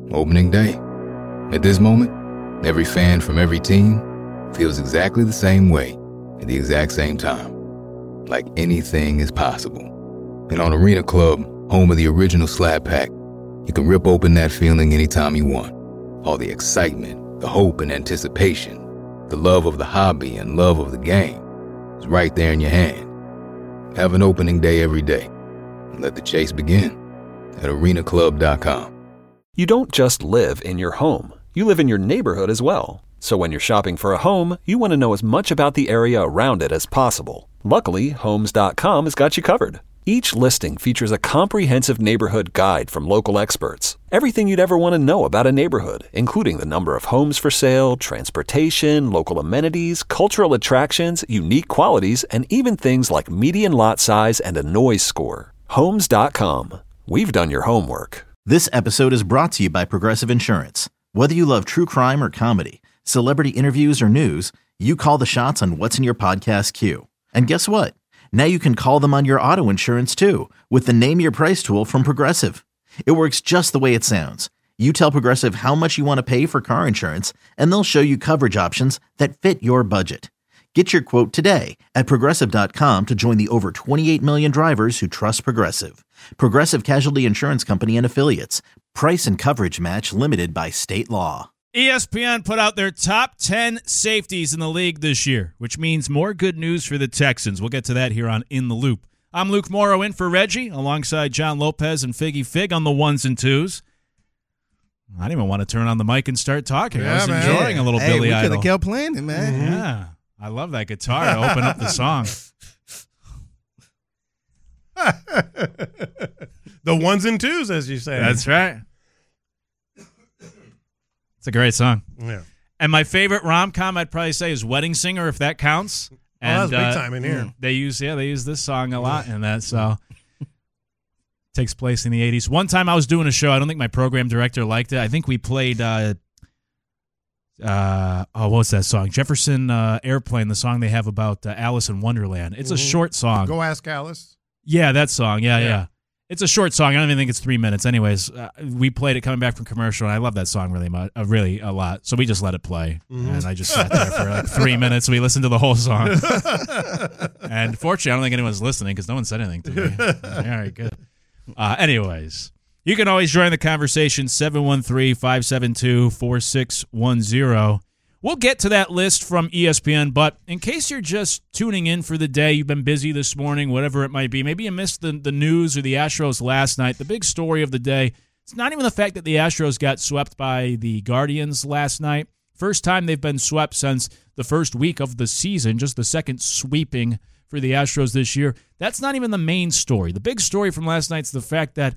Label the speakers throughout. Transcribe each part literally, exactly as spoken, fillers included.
Speaker 1: Opening day. At this moment, every fan from every team feels exactly the same way at the exact same time. Like anything is possible. And on Arena Club, home of the original Slap Pack, you can rip open that feeling anytime you want. All the excitement, the hope and anticipation, the love of the hobby and love of the game is right there in your hand. Have an opening day every day and let the chase begin at arena club dot com.
Speaker 2: You don't just live in your home. You live in your neighborhood as well. So when you're shopping for a home, you want to know as much about the area around it as possible. Luckily, homes dot com has got you covered. Each listing features a comprehensive neighborhood guide from local experts. Everything you'd ever want to know about a neighborhood, including the number of homes for sale, transportation, local amenities, cultural attractions, unique qualities, and even things like median lot size and a noise score. homes dot com. We've done your homework.
Speaker 3: This episode is brought to you by Progressive Insurance. Whether you love true crime or comedy, celebrity interviews or news, you call the shots on what's in your podcast queue. And guess what? Now you can call them on your auto insurance too with the Name Your Price tool from Progressive. It works just the way it sounds. You tell Progressive how much you want to pay for car insurance, and they'll show you coverage options that fit your budget. Get your quote today at progressive dot com to join the over twenty-eight million drivers who trust Progressive. Progressive Casualty Insurance Company and Affiliates. Price and coverage match limited by state law.
Speaker 4: E S P N put out their top ten safeties in the league this year, which means more good news for the Texans. We'll get to that here on In the Loop. I'm Luke Morrow in for Reggie, alongside John Lopez and Figgy Fig on the ones and twos. I didn't even want to turn on the mic and start talking.
Speaker 5: Yeah,
Speaker 4: I was
Speaker 5: man.
Speaker 4: enjoying
Speaker 5: yeah.
Speaker 4: a little
Speaker 5: hey,
Speaker 4: Billy
Speaker 5: we
Speaker 4: Idol.
Speaker 5: We could have kept playing it, man.
Speaker 4: Mm-hmm. Yeah. I love that guitar to open up the song.
Speaker 6: The ones and twos, as you say.
Speaker 4: That's right. It's a great song.
Speaker 6: Yeah.
Speaker 4: And my favorite rom-com I'd probably say is Wedding Singer, if that counts. And,
Speaker 6: oh, that's big
Speaker 4: uh,
Speaker 6: time in here.
Speaker 4: They use yeah, they use this song a lot in that, so takes place in the eighties. One time I was doing a show, I don't think my program director liked it. I think we played uh uh oh, what's that song? Jefferson uh, Airplane, the song they have about uh, Alice in Wonderland. It's mm-hmm. a short song.
Speaker 6: Go Ask Alice.
Speaker 4: Yeah, that song. Yeah, yeah.
Speaker 6: Yeah.
Speaker 4: It's a short song. I don't even think it's three minutes. Anyways, uh, we played it coming back from commercial, and I love that song really much, uh, really a lot. So we just let it play, mm-hmm. and I just sat there for like three minutes. We listened to the whole song, and fortunately, I don't think anyone's listening because no one said anything to me. All right, good. Uh, anyways, you can always join the conversation, seven one three, five seven two, four six one zero. We'll get to that list from E S P N, but in case you're just tuning in for the day, you've been busy this morning, whatever it might be, maybe you missed the, the news or the Astros last night, the big story of the day, it's not even the fact that the Astros got swept by the Guardians last night. First time they've been swept since the first week of the season, just the second sweeping for the Astros this year. That's not even the main story. The big story from last night's the fact that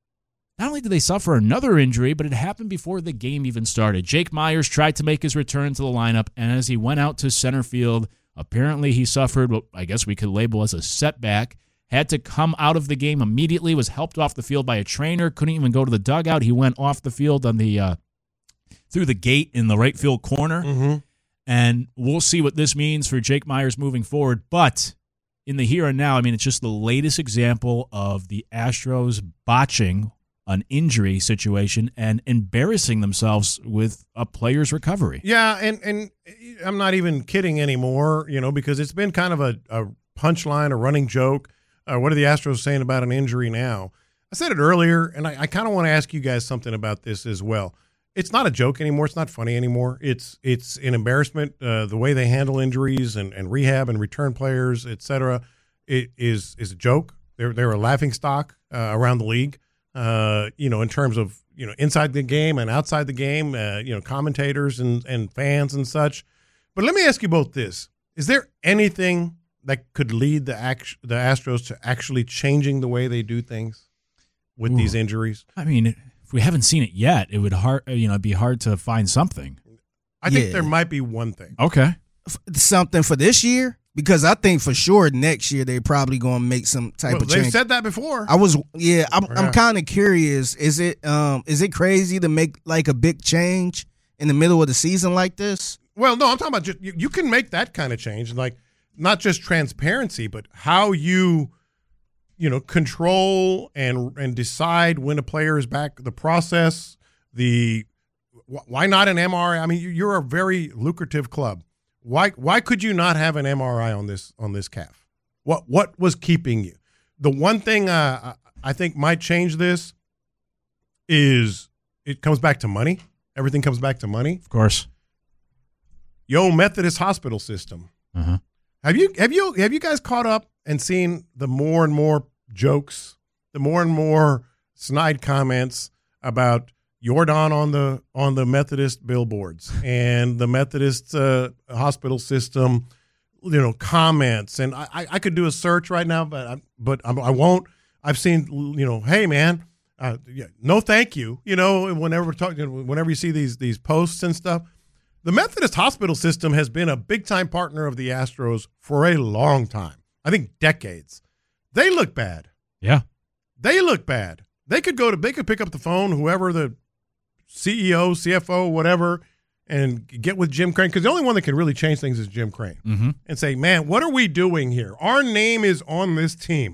Speaker 4: not only did they suffer another injury, but it happened before the game even started. Jake Myers tried to make his return to the lineup, and as he went out to center field, apparently he suffered what I guess we could label as a setback, had to come out of the game immediately, was helped off the field by a trainer, couldn't even go to the dugout. He went off the field on the uh, through the gate in the right field corner,
Speaker 6: mm-hmm.
Speaker 4: and we'll see what this means for Jake Myers moving forward, but in the here and now, I mean, it's just the latest example of the Astros botching an injury situation and embarrassing themselves with a player's recovery.
Speaker 6: Yeah, and, and I'm not even kidding anymore, you know, because it's been kind of a, a punchline, a running joke. Uh, what are the Astros saying about an injury now? I said it earlier, and I, I kind of want to ask you guys something about this as well. It's not a joke anymore. It's not funny anymore. It's it's an embarrassment. Uh, the way they handle injuries and, and rehab and return players, et cetera, it is is a joke. They're they're a laughingstock uh, around the league. Uh, you know, in terms of, you know, inside the game and outside the game, uh, you know, commentators and, and fans and such. But let me ask you both this. Is there anything that could lead the act- the Astros to actually changing the way they do things with Ooh. these injuries?
Speaker 4: I mean, if we haven't seen it yet, it would hard, you know, it'd be hard to find something.
Speaker 6: I think
Speaker 5: Yeah.
Speaker 6: there might be one thing.
Speaker 4: Okay.
Speaker 5: F- Something for this year? Because I think for sure next year they're probably going to make some type
Speaker 6: Well,
Speaker 5: of
Speaker 6: they've
Speaker 5: change.
Speaker 6: said that before.
Speaker 5: I was, yeah, I'm,
Speaker 6: Yeah.
Speaker 5: I'm kind of curious. Is it, um, is it crazy to make like a big change in the middle of the season like this?
Speaker 6: Well, no, I'm talking about just, you, you can make that kind of change, like not just transparency, but how you, you know, control and and decide when a player is back. The process the why not an M R I? I mean, you're a very lucrative club. Why why could you not have an M R I on this on this calf? What what was keeping you? The one thing uh, I think might change this is it comes back to money. Everything comes back to money.
Speaker 4: Of course.
Speaker 6: Yo, Methodist hospital system.
Speaker 4: Uh-huh.
Speaker 6: Have you have you have you guys caught up and seen the more and more jokes, the more and more snide comments about Jordan on the on the Methodist billboards and the Methodist uh, hospital system, you know, comments, and I, I could do a search right now, but I, but I won't. I've seen, you know, hey man, uh, yeah, no thank you, you know, whenever we're talking, whenever you see these these posts and stuff, the Methodist hospital system has been a big time partner of the Astros for a long time. I think decades. They look bad.
Speaker 4: Yeah,
Speaker 6: they look bad. They could go to they could pick up the phone, whoever the C E O, C F O, whatever, and get with Jim Crane, because the only one that can really change things is Jim Crane,
Speaker 4: mm-hmm.
Speaker 6: and say, man, what are we doing here? Our name is on this team.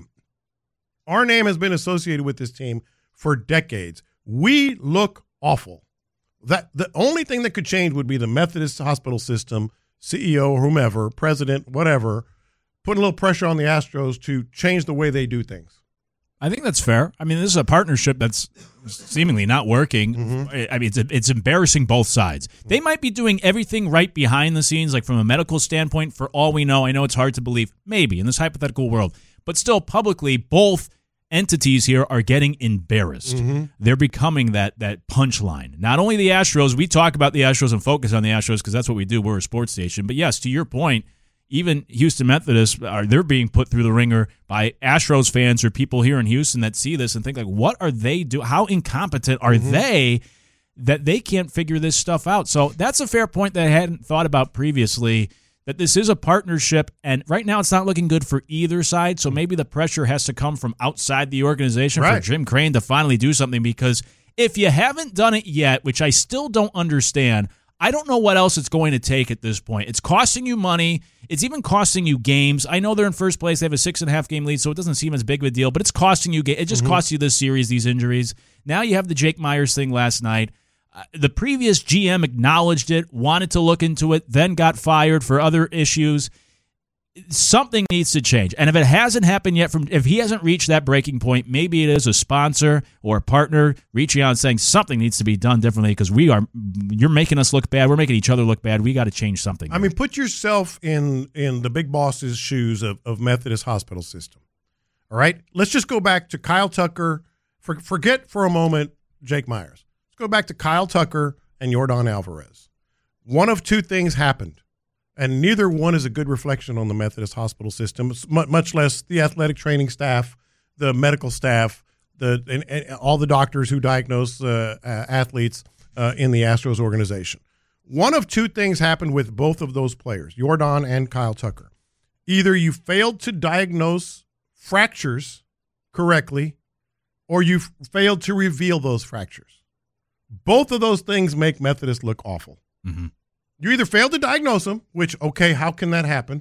Speaker 6: Our name has been associated with this team for decades. We look awful. That the only thing that could change would be the Methodist hospital system, C E O, or whomever, president, whatever, putting a little pressure on the Astros to change the way they do things.
Speaker 4: I think that's fair. I mean, this is a partnership that's seemingly not working. Mm-hmm. I mean, it's it's embarrassing both sides. They might be doing everything right behind the scenes, like from a medical standpoint, for all we know. I know it's hard to believe, maybe, in this hypothetical world. But still, publicly, both entities here are getting embarrassed. Mm-hmm. They're becoming that that punchline. Not only the Astros, we talk about the Astros and focus on the Astros because that's what we do. We're a sports station. But yes, to your point, even Houston Methodist, are they're being put through the ringer by Astros fans or people here in Houston that see this and think, like, what are they doing? How incompetent are mm-hmm. they that they can't figure this stuff out? So that's a fair point that I hadn't thought about previously, that this is a partnership, and right now it's not looking good for either side, so maybe the pressure has to come from outside the organization right. for Jim Crane to finally do something, because if you haven't done it yet, which I still don't understand, I don't know what else it's going to take at this point. It's costing you money. It's even costing you games. I know they're in first place. They have a six and a half game lead, so it doesn't seem as big of a deal, but it's costing you. It just mm-hmm. costs you this series, these injuries. Now you have the Jake Myers thing last night. Uh, the previous G M acknowledged it, wanted to look into it, then got fired for other issues. Something needs to change. And if it hasn't happened yet, from if he hasn't reached that breaking point, maybe it is a sponsor or a partner reaching out and saying something needs to be done differently, because we are you're making us look bad. We're making each other look bad. We got to change something.
Speaker 6: I here. mean, put yourself in in the big boss's shoes of, of Methodist hospital system. All right? Let's just go back to Kyle Tucker. For, forget for a moment Jake Myers. Let's go back to Kyle Tucker and Jordan Alvarez. One of two things happened. And neither one is a good reflection on the Methodist hospital system, much less the athletic training staff, the medical staff, the and, and all the doctors who diagnose uh, uh, athletes uh, in the Astros organization. One of two things happened with both of those players, Jordan and Kyle Tucker. Either you failed to diagnose fractures correctly, or you failed to reveal those fractures. Both of those things make Methodist look awful.
Speaker 4: Mm-hmm.
Speaker 6: You either failed to diagnose them, which, okay, how can that happen?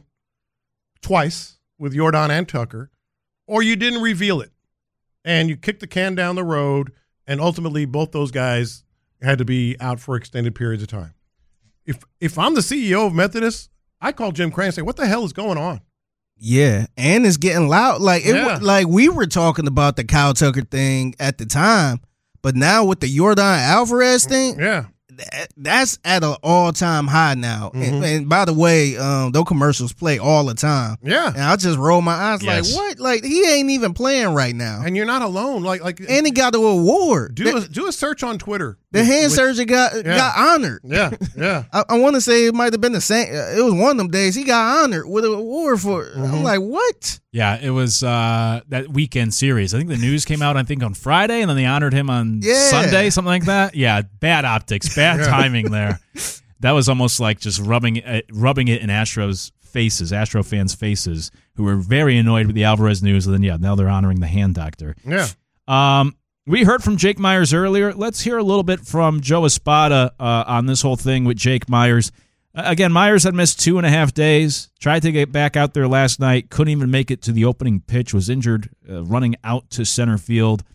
Speaker 6: Twice with Jordan and Tucker, or you didn't reveal it. And you kicked the can down the road, and ultimately both those guys had to be out for extended periods of time. If if I'm the C E O of Methodist, I call Jim Crane and say, what the hell is going on?
Speaker 5: Yeah, and it's getting loud. Like, it,
Speaker 6: Yeah.
Speaker 5: like we were talking about the Kyle Tucker thing at the time, but now with the Jordan Alvarez thing,
Speaker 6: Yeah.
Speaker 5: that's at an all-time high now.
Speaker 6: Mm-hmm.
Speaker 5: And, and by the way, um, those commercials play all the time.
Speaker 6: Yeah.
Speaker 5: And I just roll my eyes
Speaker 4: Yes.
Speaker 5: like, what? Like, he ain't even playing right now.
Speaker 6: And you're not alone. Like, like,
Speaker 5: And he got the award.
Speaker 6: do
Speaker 5: the,
Speaker 6: a, do a search on Twitter.
Speaker 5: the
Speaker 6: with-
Speaker 5: hand
Speaker 6: with-
Speaker 5: surgeon got
Speaker 6: Yeah.
Speaker 5: got honored.
Speaker 6: Yeah, yeah.
Speaker 5: I, I want to say it might have been the same. It was one of them days he got honored with an award for.
Speaker 6: Mm-hmm.
Speaker 5: I'm like, what?
Speaker 4: Yeah, it was uh, that weekend series. I think the news came out, I think, on Friday, and then they honored him on
Speaker 5: Yeah.
Speaker 4: Sunday, something like that. Yeah, bad optics, bad timing there. That was almost like just rubbing it, rubbing it in Astros faces, Astro fans' faces, who were very annoyed with the Alvarez news. And then, yeah, now they're honoring the hand doctor.
Speaker 6: Yeah.
Speaker 4: Um, we heard from Jake Myers earlier. Let's hear a little bit from Joe Espada uh, on this whole thing with Jake Myers. Uh, again, Myers had missed two and a half days, tried to get back out there last night, couldn't even make it to the opening pitch, was injured uh, running out to center field.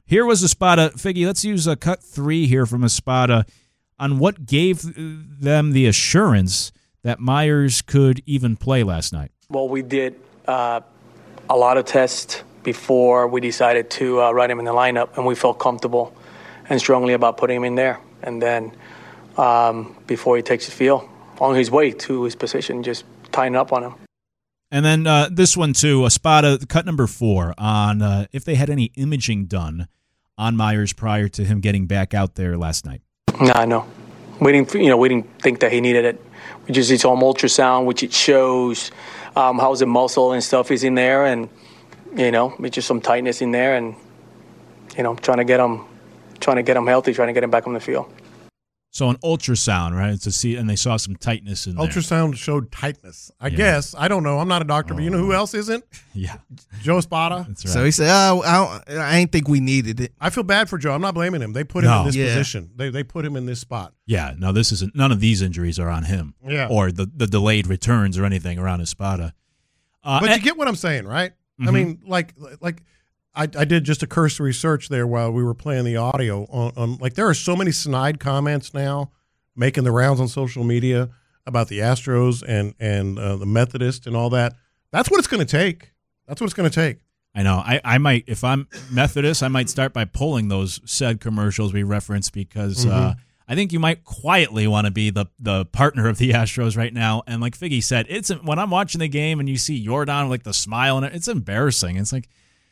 Speaker 4: Here was Espada. Figgy, let's use a cut three here from Espada on what gave them the assurance that Myers could even play last night.
Speaker 7: Well, we did uh, a lot of tests before we decided to uh, run him in the lineup, and we felt comfortable and strongly about putting him in there. And then um, before he takes the field, on his way to his position, just tying up on him.
Speaker 4: And then uh, this one, too, Espada, cut number four, on uh, if they had any imaging done on Myers prior to him getting back out there last night.
Speaker 7: Nah, no. We didn't, you know, we didn't think that he needed it. We just did some ultrasound, which it shows um, how the muscle and stuff is in there, and you know, it's just some tightness in there, and you know, trying to get him, trying to get him healthy, trying to get him back on the field.
Speaker 4: So an ultrasound, right? To see, and they saw some tightness in there.
Speaker 6: Ultrasound showed tightness. I
Speaker 4: Yeah.
Speaker 6: guess. I don't know. I'm not a doctor, but you know who else isn't?
Speaker 4: Yeah,
Speaker 6: Joe Espada.
Speaker 4: that's right.
Speaker 5: So he said, oh, I, don't, I ain't think we needed it.
Speaker 6: I feel bad for Joe. I'm not blaming him. They put him
Speaker 4: No.
Speaker 6: in this
Speaker 5: Yeah.
Speaker 6: position. They they put him in this spot.
Speaker 4: yeah, no, this isn't. None of these injuries are on him.
Speaker 6: Yeah.
Speaker 4: or the the delayed returns or anything around Espada. Uh,
Speaker 6: But
Speaker 4: and-
Speaker 6: you get what I'm saying, right? I
Speaker 4: Mhm.
Speaker 6: mean, like like I, I did just a cursory search there while we were playing the audio on, on like there are so many snide comments now making the rounds on social media about the Astros and and uh, the Methodist and all that. That's what it's going to take. That's what it's going to take.
Speaker 4: I know. I, I might, if I'm Methodist, I might start by pulling those said commercials we referenced because uh,
Speaker 6: Mhm.
Speaker 4: I think you might quietly want to be the the partner of the Astros right now. And like Figgy said, it's when I'm watching the game and you see Jordan like the smile and it, it's embarrassing. It's like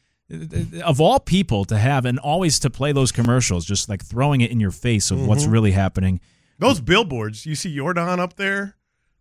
Speaker 4: of all people to have and always to play those commercials, just like throwing it in your face of what's
Speaker 6: Mhm.
Speaker 4: really happening.
Speaker 6: Those billboards, you see Jordan up there,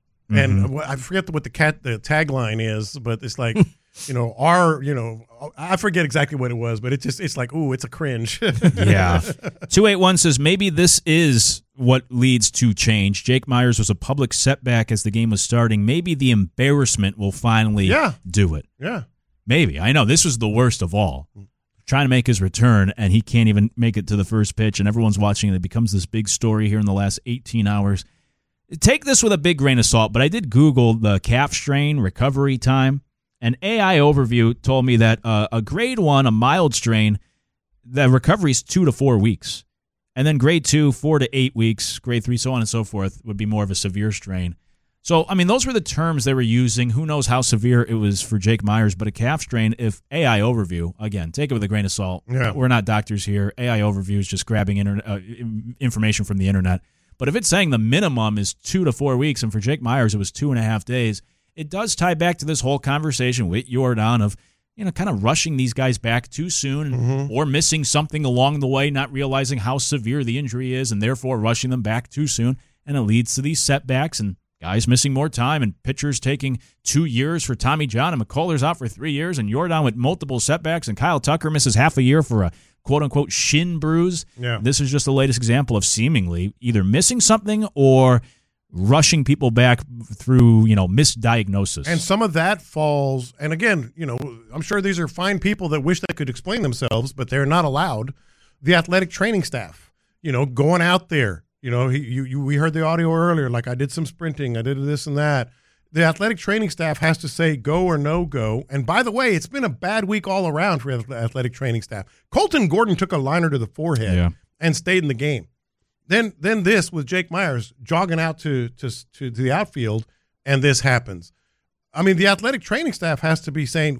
Speaker 6: and what- I forget what the cat the tagline is, but it's like, you know, our, you know, I forget exactly what it was, but it just it's like, ooh, it's a cringe.
Speaker 4: Yeah. two eighty-one says maybe this is what leads to change. Jake Myers was a public setback as the game was starting. Maybe the embarrassment will finally
Speaker 6: Yeah.
Speaker 4: do it.
Speaker 6: Yeah.
Speaker 4: Maybe. I know this was the worst of all. Trying to make his return, and he can't even make it to the first pitch, and everyone's watching, and it becomes this big story here in the last eighteen hours. Take this with a big grain of salt, but I did Google the calf strain recovery time, and A I Overview told me that uh, a grade one, a mild strain, the recovery is two to four weeks. And then grade two, four to eight weeks, grade three, so on and so forth, would be more of a severe strain. So, I mean, those were the terms they were using. Who knows how severe it was for Jake Myers, but a calf strain, if A I Overview, again, take it with a grain of salt.
Speaker 6: Yeah.
Speaker 4: We're not doctors here. A I Overview is just grabbing internet, uh, information from the internet. But if it's saying the minimum is two to four weeks, and for Jake Myers it was two and a half days, it does tie back to this whole conversation with Jordan of, you know, kind of rushing these guys back too soon
Speaker 6: Mm-hmm.
Speaker 4: or missing something along the way, not realizing how severe the injury is, and therefore rushing them back too soon. And it leads to these setbacks and guys missing more time and pitchers taking two years for Tommy John, and McCullers out for three years, and Jordan with multiple setbacks, and Kyle Tucker misses half a year for a quote-unquote shin bruise.
Speaker 6: Yeah.
Speaker 4: This is just the latest example of seemingly either missing something or rushing people back through, you know, misdiagnosis.
Speaker 6: And some of that falls, and again, you know, I'm sure these are fine people that wish they could explain themselves, but they're not allowed. The athletic training staff, you know, going out there, you know, he, you, you, we heard the audio earlier, like I did some sprinting, I did this and that. The athletic training staff has to say go or no go. And by the way, it's been a bad week all around for the athletic training staff. Colton Gordon took a liner to the forehead
Speaker 4: Yeah.
Speaker 6: and stayed in the game. Then then this with Jake Myers jogging out to, to to the outfield, and this happens. I mean, the athletic training staff has to be saying,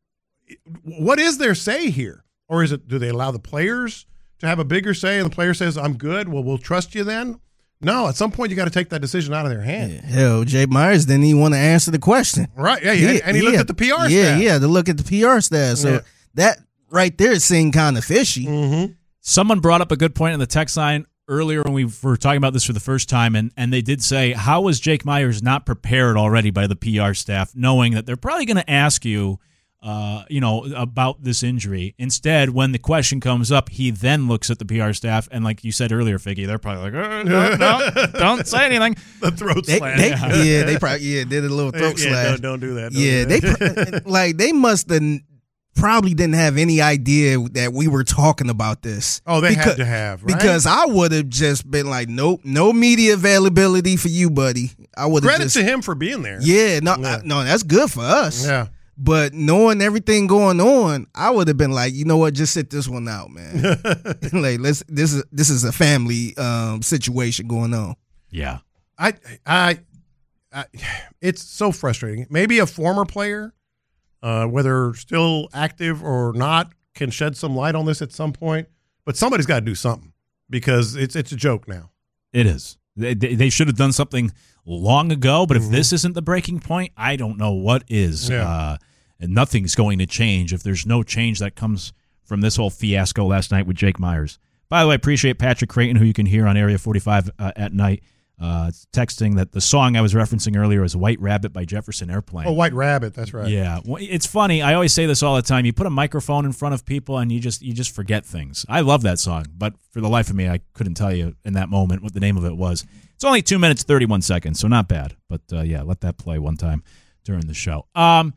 Speaker 6: what is their say here? Or is it, do they allow the players to have a bigger say, and the player says, I'm good, well, we'll trust you then? No, at some point you got to take that decision out of their hand.
Speaker 5: Hell, Jake Myers didn't even want to answer the question.
Speaker 6: Right, yeah, he, and he looked
Speaker 5: had-
Speaker 6: at the P R
Speaker 5: yeah,
Speaker 6: staff.
Speaker 5: Yeah, to look at the P R staff. So
Speaker 6: Yeah.
Speaker 5: that right there seemed kind of fishy.
Speaker 6: Mm-hmm.
Speaker 4: Someone brought up a good point in the text line earlier when we were talking about this for the first time, and, and they did say, how was Jake Myers not prepared already by the P R staff, knowing that they're probably going to ask you, uh, you know, about this injury? Instead, when the question comes up, he then looks at the P R staff, and like you said earlier, Figgy, they're probably like, oh, no, no, don't say anything.
Speaker 6: The throat
Speaker 5: They,
Speaker 6: slam.
Speaker 5: they, yeah, they probably yeah did a little throat
Speaker 6: yeah,
Speaker 5: slash.
Speaker 6: Don't, don't do that. Don't
Speaker 5: yeah,
Speaker 6: do
Speaker 5: they
Speaker 6: that.
Speaker 5: pr- like they must have probably didn't have any idea that we were talking about this.
Speaker 6: Oh, they
Speaker 5: Becau-
Speaker 6: had to have, right?
Speaker 5: Because I would have just been like, nope, no media availability for you, buddy. I would have
Speaker 6: Credit
Speaker 5: just
Speaker 6: to him for being there.
Speaker 5: yeah, no,
Speaker 6: Yeah.
Speaker 5: I- no, that's good for us.
Speaker 6: Yeah.
Speaker 5: But knowing everything going on, I would have been like, you know what, just sit this one out, man. Like, let's this is this is a family um, situation going on.
Speaker 4: Yeah.
Speaker 6: I, I, I, it's so frustrating. Maybe a former player, uh, whether still active or not, can shed some light on this at some point. But somebody's got to do something because it's it's a joke now.
Speaker 4: It is. They, they, they should have done something long ago. But if
Speaker 6: Mm-hmm.
Speaker 4: this isn't the breaking point, I don't know what is.
Speaker 6: Yeah.
Speaker 4: Uh, and nothing's going to change if there's no change that comes from this whole fiasco last night with Jake Myers. By the way, I appreciate Patrick Creighton, who you can hear on Area forty-five uh, at night, uh, texting that the song I was referencing earlier is White Rabbit by Jefferson Airplane.
Speaker 6: Oh, White Rabbit, that's right.
Speaker 4: Yeah, well, it's funny. I always say this all the time. You put a microphone in front of people, and you just you just forget things. I love that song, but for the life of me, I couldn't tell you in that moment what the name of it was. It's only two minutes thirty-one seconds, so not bad. But uh, yeah, let that play one time during the show. Um,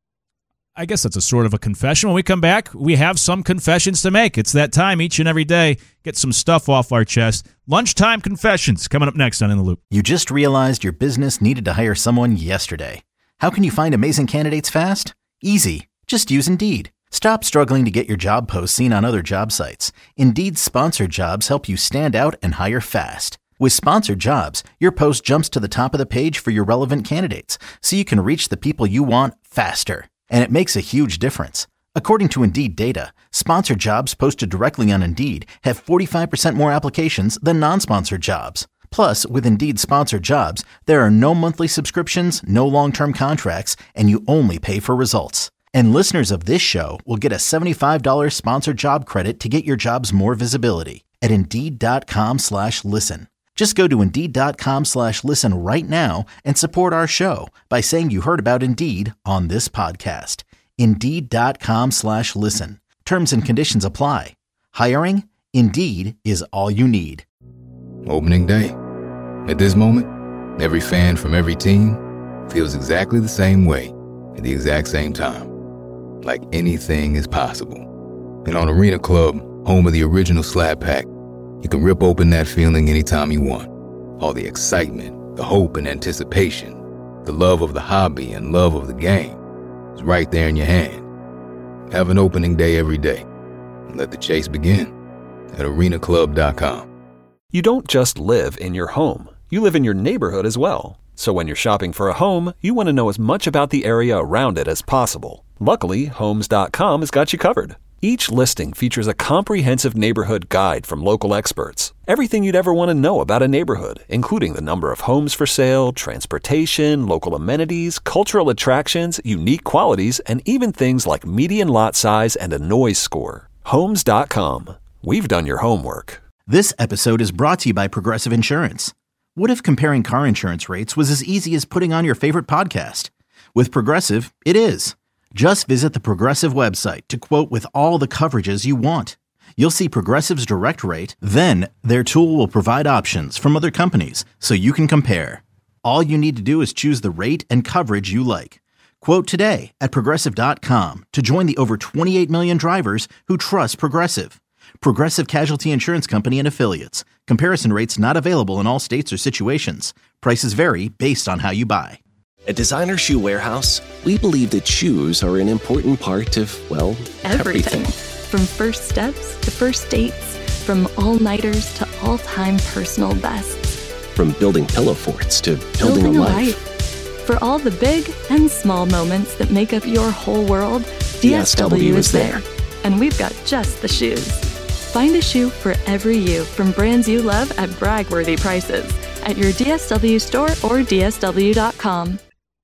Speaker 4: I guess that's a sort of a confession. When we come back, we have some confessions to make. It's that time each and every day. Get some stuff off our chest. Lunchtime confessions coming up next on In the Loop.
Speaker 3: You just realized your business needed to hire someone yesterday. How can you find amazing candidates fast? Easy. Just use Indeed. Stop struggling to get your job posts seen on other job sites. Indeed's sponsored jobs help you stand out and hire fast. With sponsored jobs, your post jumps to the top of the page for your relevant candidates, so you can reach the people you want faster. And it makes a huge difference. According to Indeed data, sponsored jobs posted directly on Indeed have forty-five percent more applications than non-sponsored jobs. Plus, with Indeed sponsored jobs, there are no monthly subscriptions, no long-term contracts, and you only pay for results. And listeners of this show will get a seventy-five dollars sponsored job credit to get your jobs more visibility at Indeed.com slash listen. Just go to Indeed.com slash listen right now and support our show by saying you heard about Indeed on this podcast. Indeed.com slash listen. Terms and conditions apply. Hiring? Indeed is all you need.
Speaker 1: Opening day. At this moment, every fan from every team feels exactly the same way at the exact same time. Like anything is possible. And on Arena Club, home of the original Slab Pack, you can rip open that feeling anytime you want. All the excitement, the hope and anticipation, the love of the hobby and love of the game is right there in your hand. Have an opening day every day. And let the chase begin at arena club dot com.
Speaker 2: You don't just live in your home. You live in your neighborhood as well. So when you're shopping for a home, you want to know as much about the area around it as possible. Luckily, homes dot com has got you covered. Each listing features a comprehensive neighborhood guide from local experts. Everything you'd ever want to know about a neighborhood, including the number of homes for sale, transportation, local amenities, cultural attractions, unique qualities, and even things like median lot size and a noise score. homes dot com. We've done your homework.
Speaker 3: This episode is brought to you by Progressive Insurance. What if comparing car insurance rates was as easy as putting on your favorite podcast? With Progressive, it is. Just visit the Progressive website to quote with all the coverages you want. You'll see Progressive's direct rate, then their tool will provide options from other companies so you can compare. All you need to do is choose the rate and coverage you like. Quote today at progressive dot com to join the over twenty-eight million drivers who trust Progressive. Progressive Casualty Insurance Company and Affiliates. Comparison rates not available in all states or situations. Prices vary based on how you buy.
Speaker 8: At Designer Shoe Warehouse, we believe that shoes are an important part of, well, everything.
Speaker 9: Everything. From first steps to first dates, from all-nighters to all-time personal bests.
Speaker 8: From building pillow forts to building,
Speaker 9: Building
Speaker 8: a
Speaker 9: a
Speaker 8: life.
Speaker 9: life. For all the big and small moments that make up your whole world, D S W is there. And we've got just the shoes. Find a shoe for every you from brands you love at brag-worthy prices at your D S W store or D S W dot com.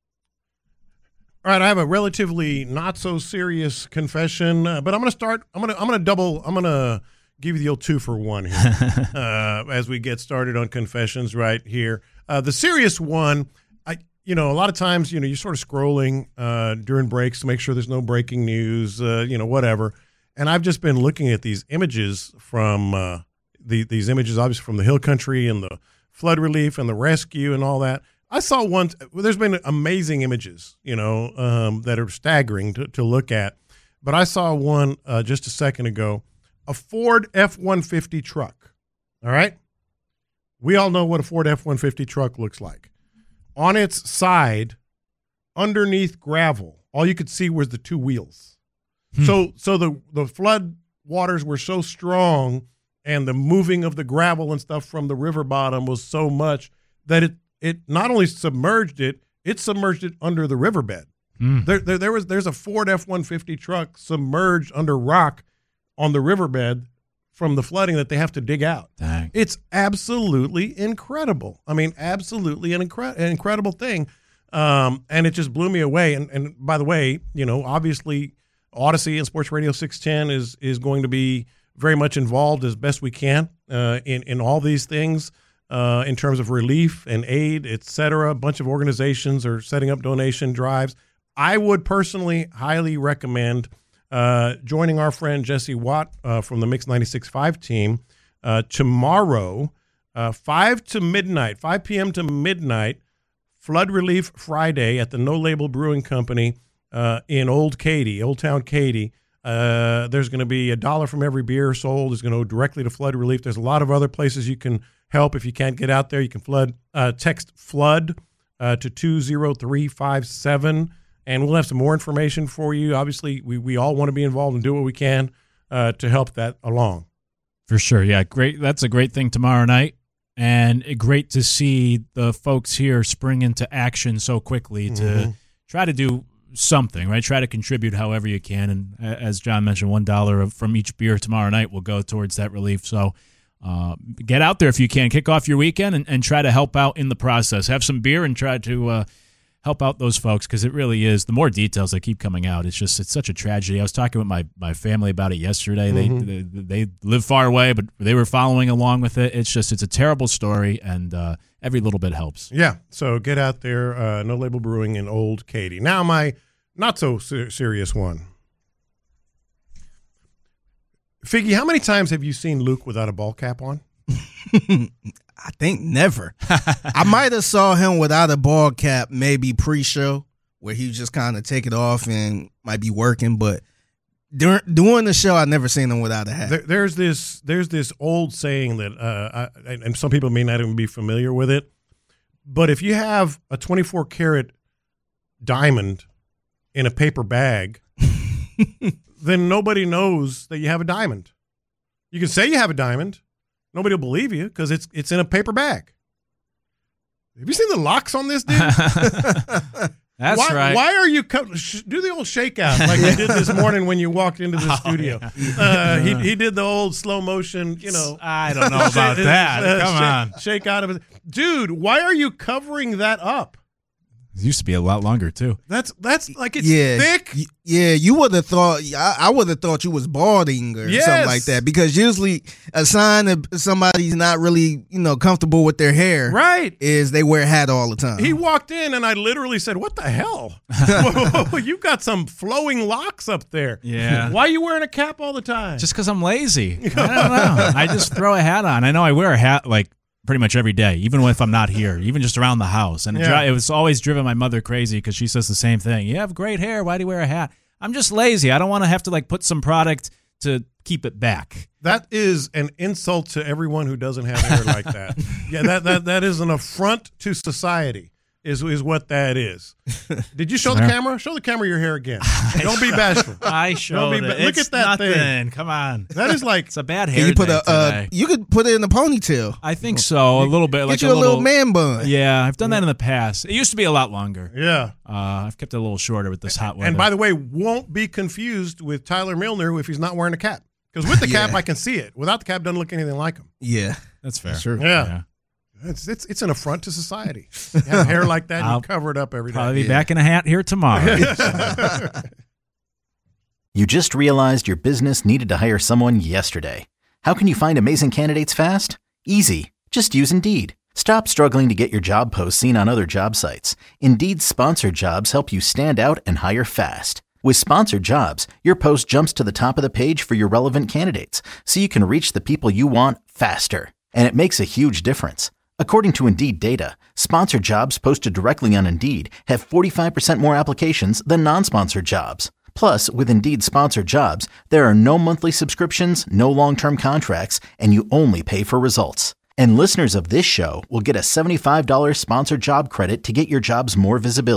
Speaker 6: All right, I have a relatively not so serious confession, uh, but I'm going to start. I'm going to. I'm going to double. I'm going to give you the old two for one here uh, as we get started on confessions right here. Uh, the serious one, I. You know, a lot of times, you know, you're sort of scrolling uh, during breaks to make sure there's no breaking news. Uh, you know, whatever. And I've just been looking at these images from uh, the these images, obviously from the Hill Country and the flood relief and the rescue and all that. I saw one. Well, there's been amazing images, you know, um, that are staggering to, to look at. But I saw one uh, just a second ago, a Ford F one fifty truck. All right. We all know what a Ford F one fifty truck looks like. On its side, underneath gravel, all you could see was the two wheels. Hmm. So so the, the flood waters were so strong and the moving of the gravel and stuff from the river bottom was so much that it, it not only submerged it, it submerged it under the riverbed. Mm. There, there, there was there's a Ford F one fifty truck submerged under rock on the riverbed from the flooding that they have to dig out.
Speaker 4: Dang.
Speaker 6: It's absolutely incredible. I mean, absolutely an, incre- an incredible thing. Um, and it just blew me away. And, and by the way, you know, obviously Odyssey and Sports Radio six ten is is going to be very much involved as best we can uh, in, in all these things uh, in terms of relief and aid, et cetera. A bunch of organizations are setting up donation drives. I would personally highly recommend uh, joining our friend Jesse Watt uh, from the Mix ninety-six point five team uh, tomorrow, uh, five to midnight, five p.m. to midnight, Flood Relief Friday at the No Label Brewing Company uh, in Old Katy, Old Town Katy. Uh, there's going to be a dollar from every beer sold is going to go directly to flood relief. There's a lot of other places you can help. If you can't get out there, you can flood uh, text FLOOD uh, to two zero three five seven. And we'll have some more information for you. Obviously, we, we all want to be involved and do what we can uh, to help that along.
Speaker 4: For sure, yeah. Great. That's a great thing tomorrow night. And great to see the folks here spring into action so quickly to mm-hmm. try to do something, right? Try to contribute however you can. And as John mentioned, one dollar from each beer tomorrow night will go towards that relief. So uh, get out there if you can. Kick off your weekend and, and try to help out in the process. Have some beer and try to uh, – help out those folks, because it really is. The more details that keep coming out, it's just it's such a tragedy. I was talking with my, my family about it yesterday. Mm-hmm. They, they they live far away, but they were following along with it. It's just it's a terrible story, and uh, every little bit helps.
Speaker 6: Yeah, so get out there. Uh, No Label Brewing in Old Katy. Now my not so ser- serious one. Figgy, how many times have you seen Luke without a ball cap on?
Speaker 5: I think never. I might have saw him without a ball cap maybe pre-show where he just kind of take it off and might be working, but during during the show I never seen him without a hat.
Speaker 6: There, there's this there's this old saying that uh, I, and some people may not even be familiar with it, but if you have a twenty-four karat diamond in a paper bag, then nobody knows that you have a diamond. You can say you have a diamond. Nobody will believe you because it's it's in a paper bag. Have you seen the locks on this dude?
Speaker 4: That's
Speaker 6: why,
Speaker 4: right.
Speaker 6: Why are you co- sh- do the old shakeout like you did this morning when you walked into the
Speaker 4: oh,
Speaker 6: studio?
Speaker 4: Yeah.
Speaker 6: Uh, he he did the old slow motion, you know.
Speaker 4: I don't know about that.
Speaker 6: uh,
Speaker 4: Come
Speaker 6: shake,
Speaker 4: on,
Speaker 6: shake out of it, dude. Why are you covering that up?
Speaker 4: It used to be a lot longer too.
Speaker 6: That's that's like it's
Speaker 5: yeah,
Speaker 6: thick.
Speaker 5: Y- yeah, you would have thought. I, I would have thought you was balding or
Speaker 6: Yes.
Speaker 5: something like that, because usually a sign of somebody's not really, you know, comfortable with their hair,
Speaker 6: Right.
Speaker 5: is they wear a hat all the time.
Speaker 6: He walked in and I literally said, "What the hell? Whoa, whoa, you got some flowing locks up there.
Speaker 4: Yeah.
Speaker 6: Why are you wearing a cap all the time?"
Speaker 4: Just because I'm lazy. I don't know. I just throw a hat on. I know I wear a hat like pretty much every day, even if I'm not here, even just around the house. And it,
Speaker 6: Yeah.
Speaker 4: dri- it was always driven my mother crazy because she says the same thing. You have great hair. Why do you wear a hat? I'm just lazy. I don't want to have to like put some product to keep it back.
Speaker 6: That is an insult to everyone who doesn't have hair like that. Yeah, that, that that is an affront to society. Is is what that is. Did you show the
Speaker 4: Sure.
Speaker 6: camera? Show the camera your hair again. Don't be bashful.
Speaker 4: I showed
Speaker 6: be
Speaker 4: it.
Speaker 6: ba- look
Speaker 4: It's
Speaker 6: at that
Speaker 4: nothing.
Speaker 6: thing.
Speaker 4: Come on.
Speaker 6: That is like
Speaker 4: It's a bad
Speaker 5: Can
Speaker 4: hair
Speaker 5: you put
Speaker 4: day
Speaker 5: a uh,
Speaker 4: today.
Speaker 5: you could put it in a ponytail.
Speaker 4: I think so. A little bit.
Speaker 5: Get
Speaker 4: like
Speaker 5: you a,
Speaker 4: a
Speaker 5: little, man bun.
Speaker 4: Yeah, I've done that in the past. It used to be a lot longer.
Speaker 6: yeah.
Speaker 4: Uh, I've kept it a little shorter with this hot weather.
Speaker 6: And by the way, won't be confused with Tyler Milner if he's not wearing a cap. Because with the cap,
Speaker 5: Yeah.
Speaker 6: I can see it. Without the cap, doesn't look anything like him.
Speaker 5: Yeah,
Speaker 4: that's fair.
Speaker 5: Sure.
Speaker 6: Yeah. It's, it's it's an affront to society. You have hair like that, and
Speaker 4: I'll
Speaker 6: you cover it up every day.
Speaker 4: Probably be back in a hat here tomorrow.
Speaker 3: You just realized your business needed to hire someone yesterday. How can you find amazing candidates fast? Easy. Just use Indeed. Stop struggling to get your job posts seen on other job sites. Indeed's sponsored jobs help you stand out and hire fast. With sponsored jobs, your post jumps to the top of the page for your relevant candidates, so you can reach the people you want faster. And it makes a huge difference. According to Indeed data, sponsored jobs posted directly on Indeed have forty-five percent more applications than non-sponsored jobs. Plus, with Indeed sponsored jobs, there are no monthly subscriptions, no long-term contracts, and you only pay for results. And listeners of this show will get a seventy-five dollars sponsored job credit to get your jobs more visibility.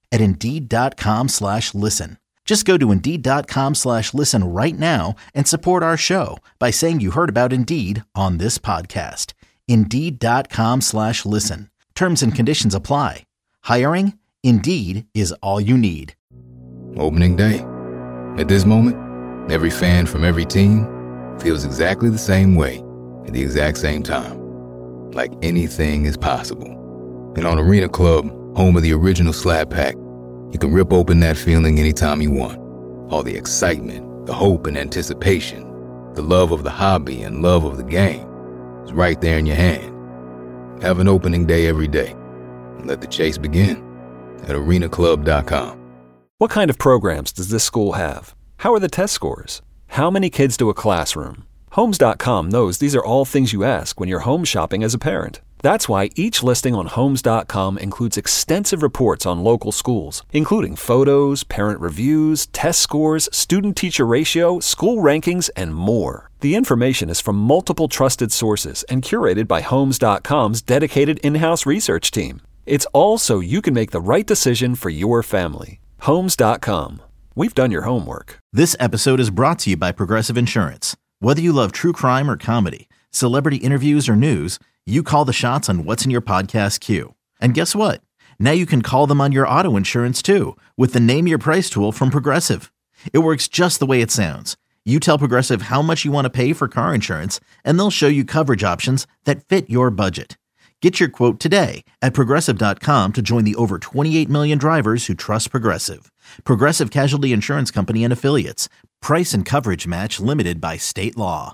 Speaker 3: at Indeed.com slash listen. Just go to Indeed.com slash listen right now and support our show by saying you heard about Indeed on this podcast. Indeed.com slash listen. Terms and conditions apply. Hiring? Indeed is all you need.
Speaker 1: Opening day. At this moment, every fan from every team feels exactly the same way at the exact same time. Like anything is possible. And on Arena Club, home of the original Slap Pack, you can rip open that feeling anytime you want. All the excitement, the hope and anticipation, the love of the hobby and love of the game is right there in your hand. Have an opening day every day. And let the chase begin at arena club dot com.
Speaker 2: What kind of programs does this school have? How are the test scores? How many kids do a classroom? Homes dot com knows these are all things you ask when you're home shopping as a parent. That's why each listing on Homes dot com includes extensive reports on local schools, including photos, parent reviews, test scores, student-teacher ratio, school rankings, and more. The information is from multiple trusted sources and curated by Homes dot com's dedicated in-house research team. It's all so you can make the right decision for your family. Homes dot com. We've done your homework.
Speaker 3: This episode is brought to you by Progressive Insurance. Whether you love true crime or comedy, celebrity interviews or news, you call the shots on what's in your podcast queue. And guess what? Now you can call them on your auto insurance too with the Name Your Price tool from Progressive. It works just the way it sounds. You tell Progressive how much you want to pay for car insurance, and they'll show you coverage options that fit your budget. Get your quote today at progressive dot com to join the over twenty-eight million drivers who trust Progressive. Progressive Casualty Insurance Company and Affiliates. Price and coverage match limited by state law.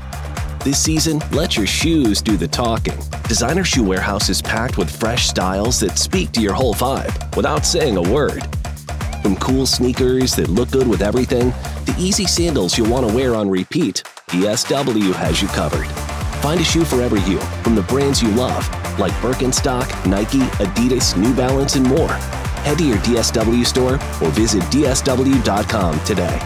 Speaker 8: This season, let your shoes do the talking. Designer Shoe Warehouse is packed with fresh styles that speak to your whole vibe without saying a word. From cool sneakers that look good with everything, to easy sandals you'll want to wear on repeat, D S W has you covered. Find a shoe for every you from the brands you love, like Birkenstock, Nike, Adidas, New Balance, and more. Head to your D S W store or visit D S W dot com today.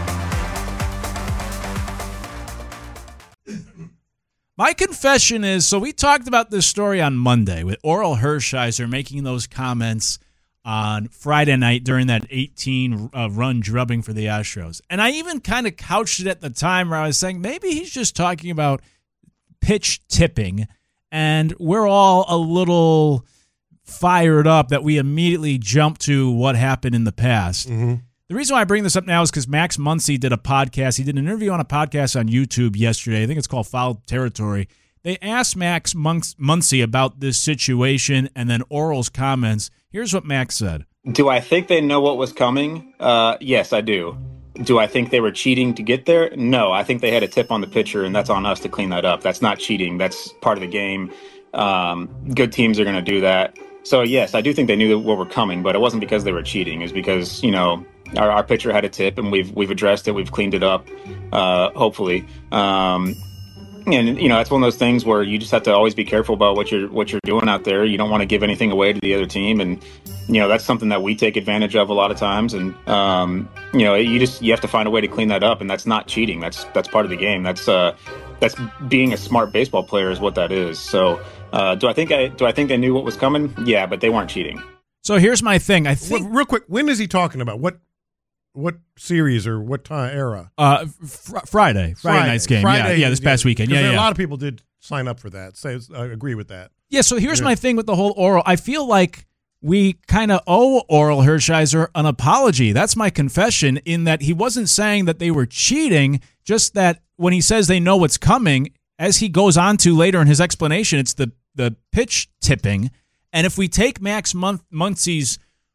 Speaker 4: My confession is, so we talked about this story on Monday with Oral Hershiser making those comments on Friday night during that eighteen uh, run drubbing for the Astros. And I even kind of couched it at the time where I was saying maybe he's just talking about pitch tipping, and we're all a little fired up that we immediately jump to what happened in the past.
Speaker 6: Mm-hmm.
Speaker 4: The reason why I bring this up now is because Max Muncy did a podcast. He did an interview on a podcast on YouTube yesterday. I think it's called Foul Territory. They asked Max Muncy about this situation and then Oral's comments. Here's what Max said.
Speaker 10: Do I think they know what was coming? Uh, yes, I do. Do I think they were cheating to get there? No, I think they had a tip on the pitcher, and that's on us to clean that up. That's not cheating. That's part of the game. Um, good teams are going to do that. So, yes, I do think they knew what were coming, but it wasn't because they were cheating. It was because, you know, our, our pitcher had a tip, and we've we've addressed it. We've cleaned it up, uh, hopefully. Um, and, you know, it's one of those things where you just have to always be careful about what you're what you're doing out there. You don't want to give anything away to the other team. And, you know, that's something that we take advantage of a lot of times. And, um, you know, you just you have to find a way to clean that up. And that's not cheating. That's that's part of the game. That's uh, that's being a smart baseball player is what that is. So uh, do I think I do I think they knew what was coming? Yeah, but they weren't cheating.
Speaker 4: So here's my thing. I think
Speaker 6: real quick. When is he talking about? What what series or what time era?
Speaker 4: Uh, fr- Friday, Friday, Friday night's game.
Speaker 6: Friday,
Speaker 4: yeah, yeah, this past
Speaker 6: yeah,
Speaker 4: weekend. Yeah, yeah.
Speaker 6: A lot of people did sign up for that. Say, I agree with that.
Speaker 4: Yeah. So here's
Speaker 6: yeah.
Speaker 4: my thing with the whole Oral. I feel like we kind of owe Oral Hershiser an apology. That's my confession, in that he wasn't saying that they were cheating, just that when he says they know what's coming, as he goes on to later in his explanation, it's the the pitch tipping. And if we take Max Mun- Muncy's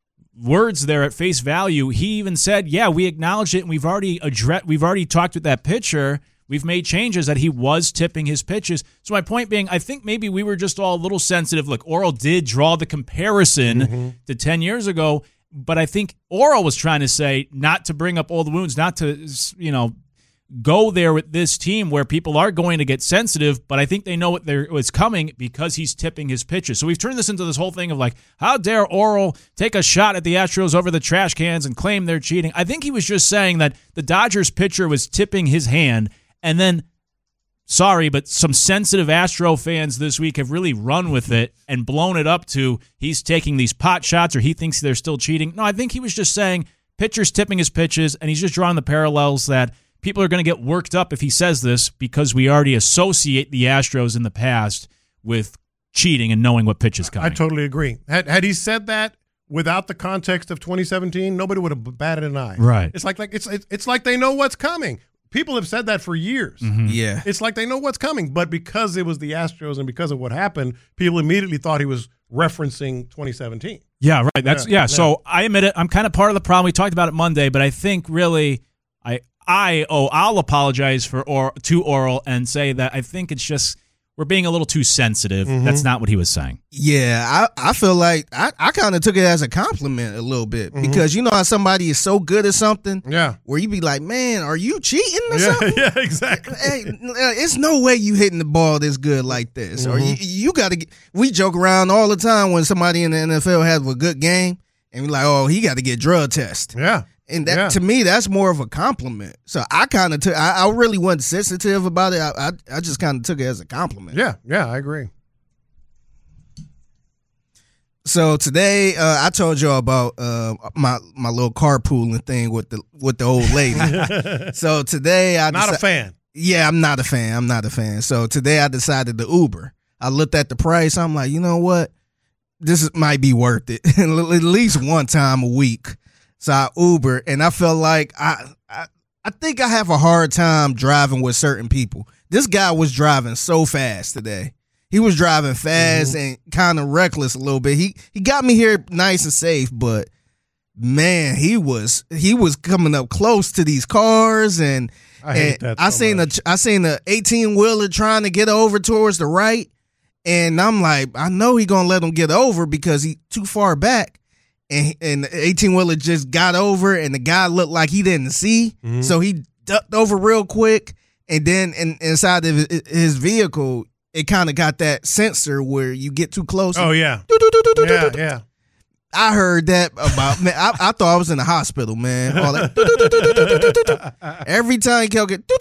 Speaker 4: words there at face value, he even said, yeah, we acknowledge it, and we've already addressed, we've already talked with that pitcher. We've made changes that he was tipping his pitches. So my point being, I think maybe we were just all a little sensitive. Look, Oral did draw the comparison mm-hmm. to ten years ago, but I think Oral was trying to say not to bring up all the wounds, not to, you know, go there with this team where people are going to get sensitive, but I think they know what they're, what's coming because he's tipping his pitches. So we've turned this into this whole thing of like, how dare Oral take a shot at the Astros over the trash cans and claim they're cheating? I think he was just saying that the Dodgers pitcher was tipping his hand, and then sorry, but some sensitive Astro fans this week have really run with it and blown it up to he's taking these pot shots or he thinks they're still cheating. No, I think he was just saying pitcher's tipping his pitches, and he's just drawing the parallels that people are going to get worked up if he says this because we already associate the Astros in the past with cheating and knowing what pitch is coming.
Speaker 6: I totally agree. Had, had he said that without the context of twenty seventeen, nobody would have batted an eye.
Speaker 4: Right.
Speaker 6: It's like, like it's, it's it's like they know what's coming. People have said that for years.
Speaker 4: Mm-hmm.
Speaker 5: Yeah.
Speaker 6: It's like they know what's coming, but because it was the Astros and because of what happened, people immediately thought he was referencing twenty seventeen.
Speaker 4: Yeah, right. That's yeah.
Speaker 6: Yeah, yeah.
Speaker 4: So I admit it. I'm kind of part of the problem. We talked about it Monday, but I think really, I I oh I'll apologize for or to Oral and say that I think it's just we're being a little too sensitive.
Speaker 6: Mm-hmm.
Speaker 4: That's not what he was saying.
Speaker 5: Yeah, I, I feel like I, I kind of took it as a compliment a little bit
Speaker 6: Mm-hmm.
Speaker 5: because you know how somebody is so good at something
Speaker 6: Yeah.
Speaker 5: where you be like, man, are you cheating or
Speaker 6: Yeah,
Speaker 5: something?
Speaker 6: yeah, exactly.
Speaker 5: Hey, it's no way you hitting the ball this good like this. Or
Speaker 6: Mm-hmm.
Speaker 5: you, you got to. We joke around all the time when somebody in the N F L has a good game, and we're like, oh, he got to get drug tested.
Speaker 6: Yeah.
Speaker 5: And that
Speaker 6: Yeah.
Speaker 5: to me, that's more of a compliment. So I kind of took. I, I really wasn't sensitive about it. I I, I just kind of took it as a compliment.
Speaker 6: Yeah, yeah, I agree.
Speaker 5: So today, uh, I told y'all about uh, my my little carpooling thing with the with the old lady. So today, I
Speaker 6: Not a
Speaker 5: deci-
Speaker 6: fan.
Speaker 5: Yeah, I'm not a fan. I'm not a fan. So today, I decided to Uber. I looked at the price. I'm like, you know what? This is, might be worth it at least one time a week. So I Uber, and I felt like I, I I think I have a hard time driving with certain people. This guy was driving so fast today. He was driving fast
Speaker 6: Mm-hmm.
Speaker 5: and kind of reckless a little bit. He he got me here nice and safe, but man, he was he was coming up close to these cars, and
Speaker 6: I hate
Speaker 5: and
Speaker 6: that
Speaker 5: I
Speaker 6: so
Speaker 5: seen
Speaker 6: much.
Speaker 5: a I seen a eighteen wheeler trying to get over towards the right, and I'm like, I know he gonna let him get over because he too far back. And, and the eighteen wheeler just got over, and the guy looked like he didn't see,
Speaker 6: Mm-hmm.
Speaker 5: so he ducked over real quick. And then in, inside of his- his vehicle, it kind of got that sensor where you get too close.
Speaker 6: Oh, yeah. Yeah, yeah.
Speaker 5: I heard that about man. I, I thought I was in the hospital, man. All that every time he kept get,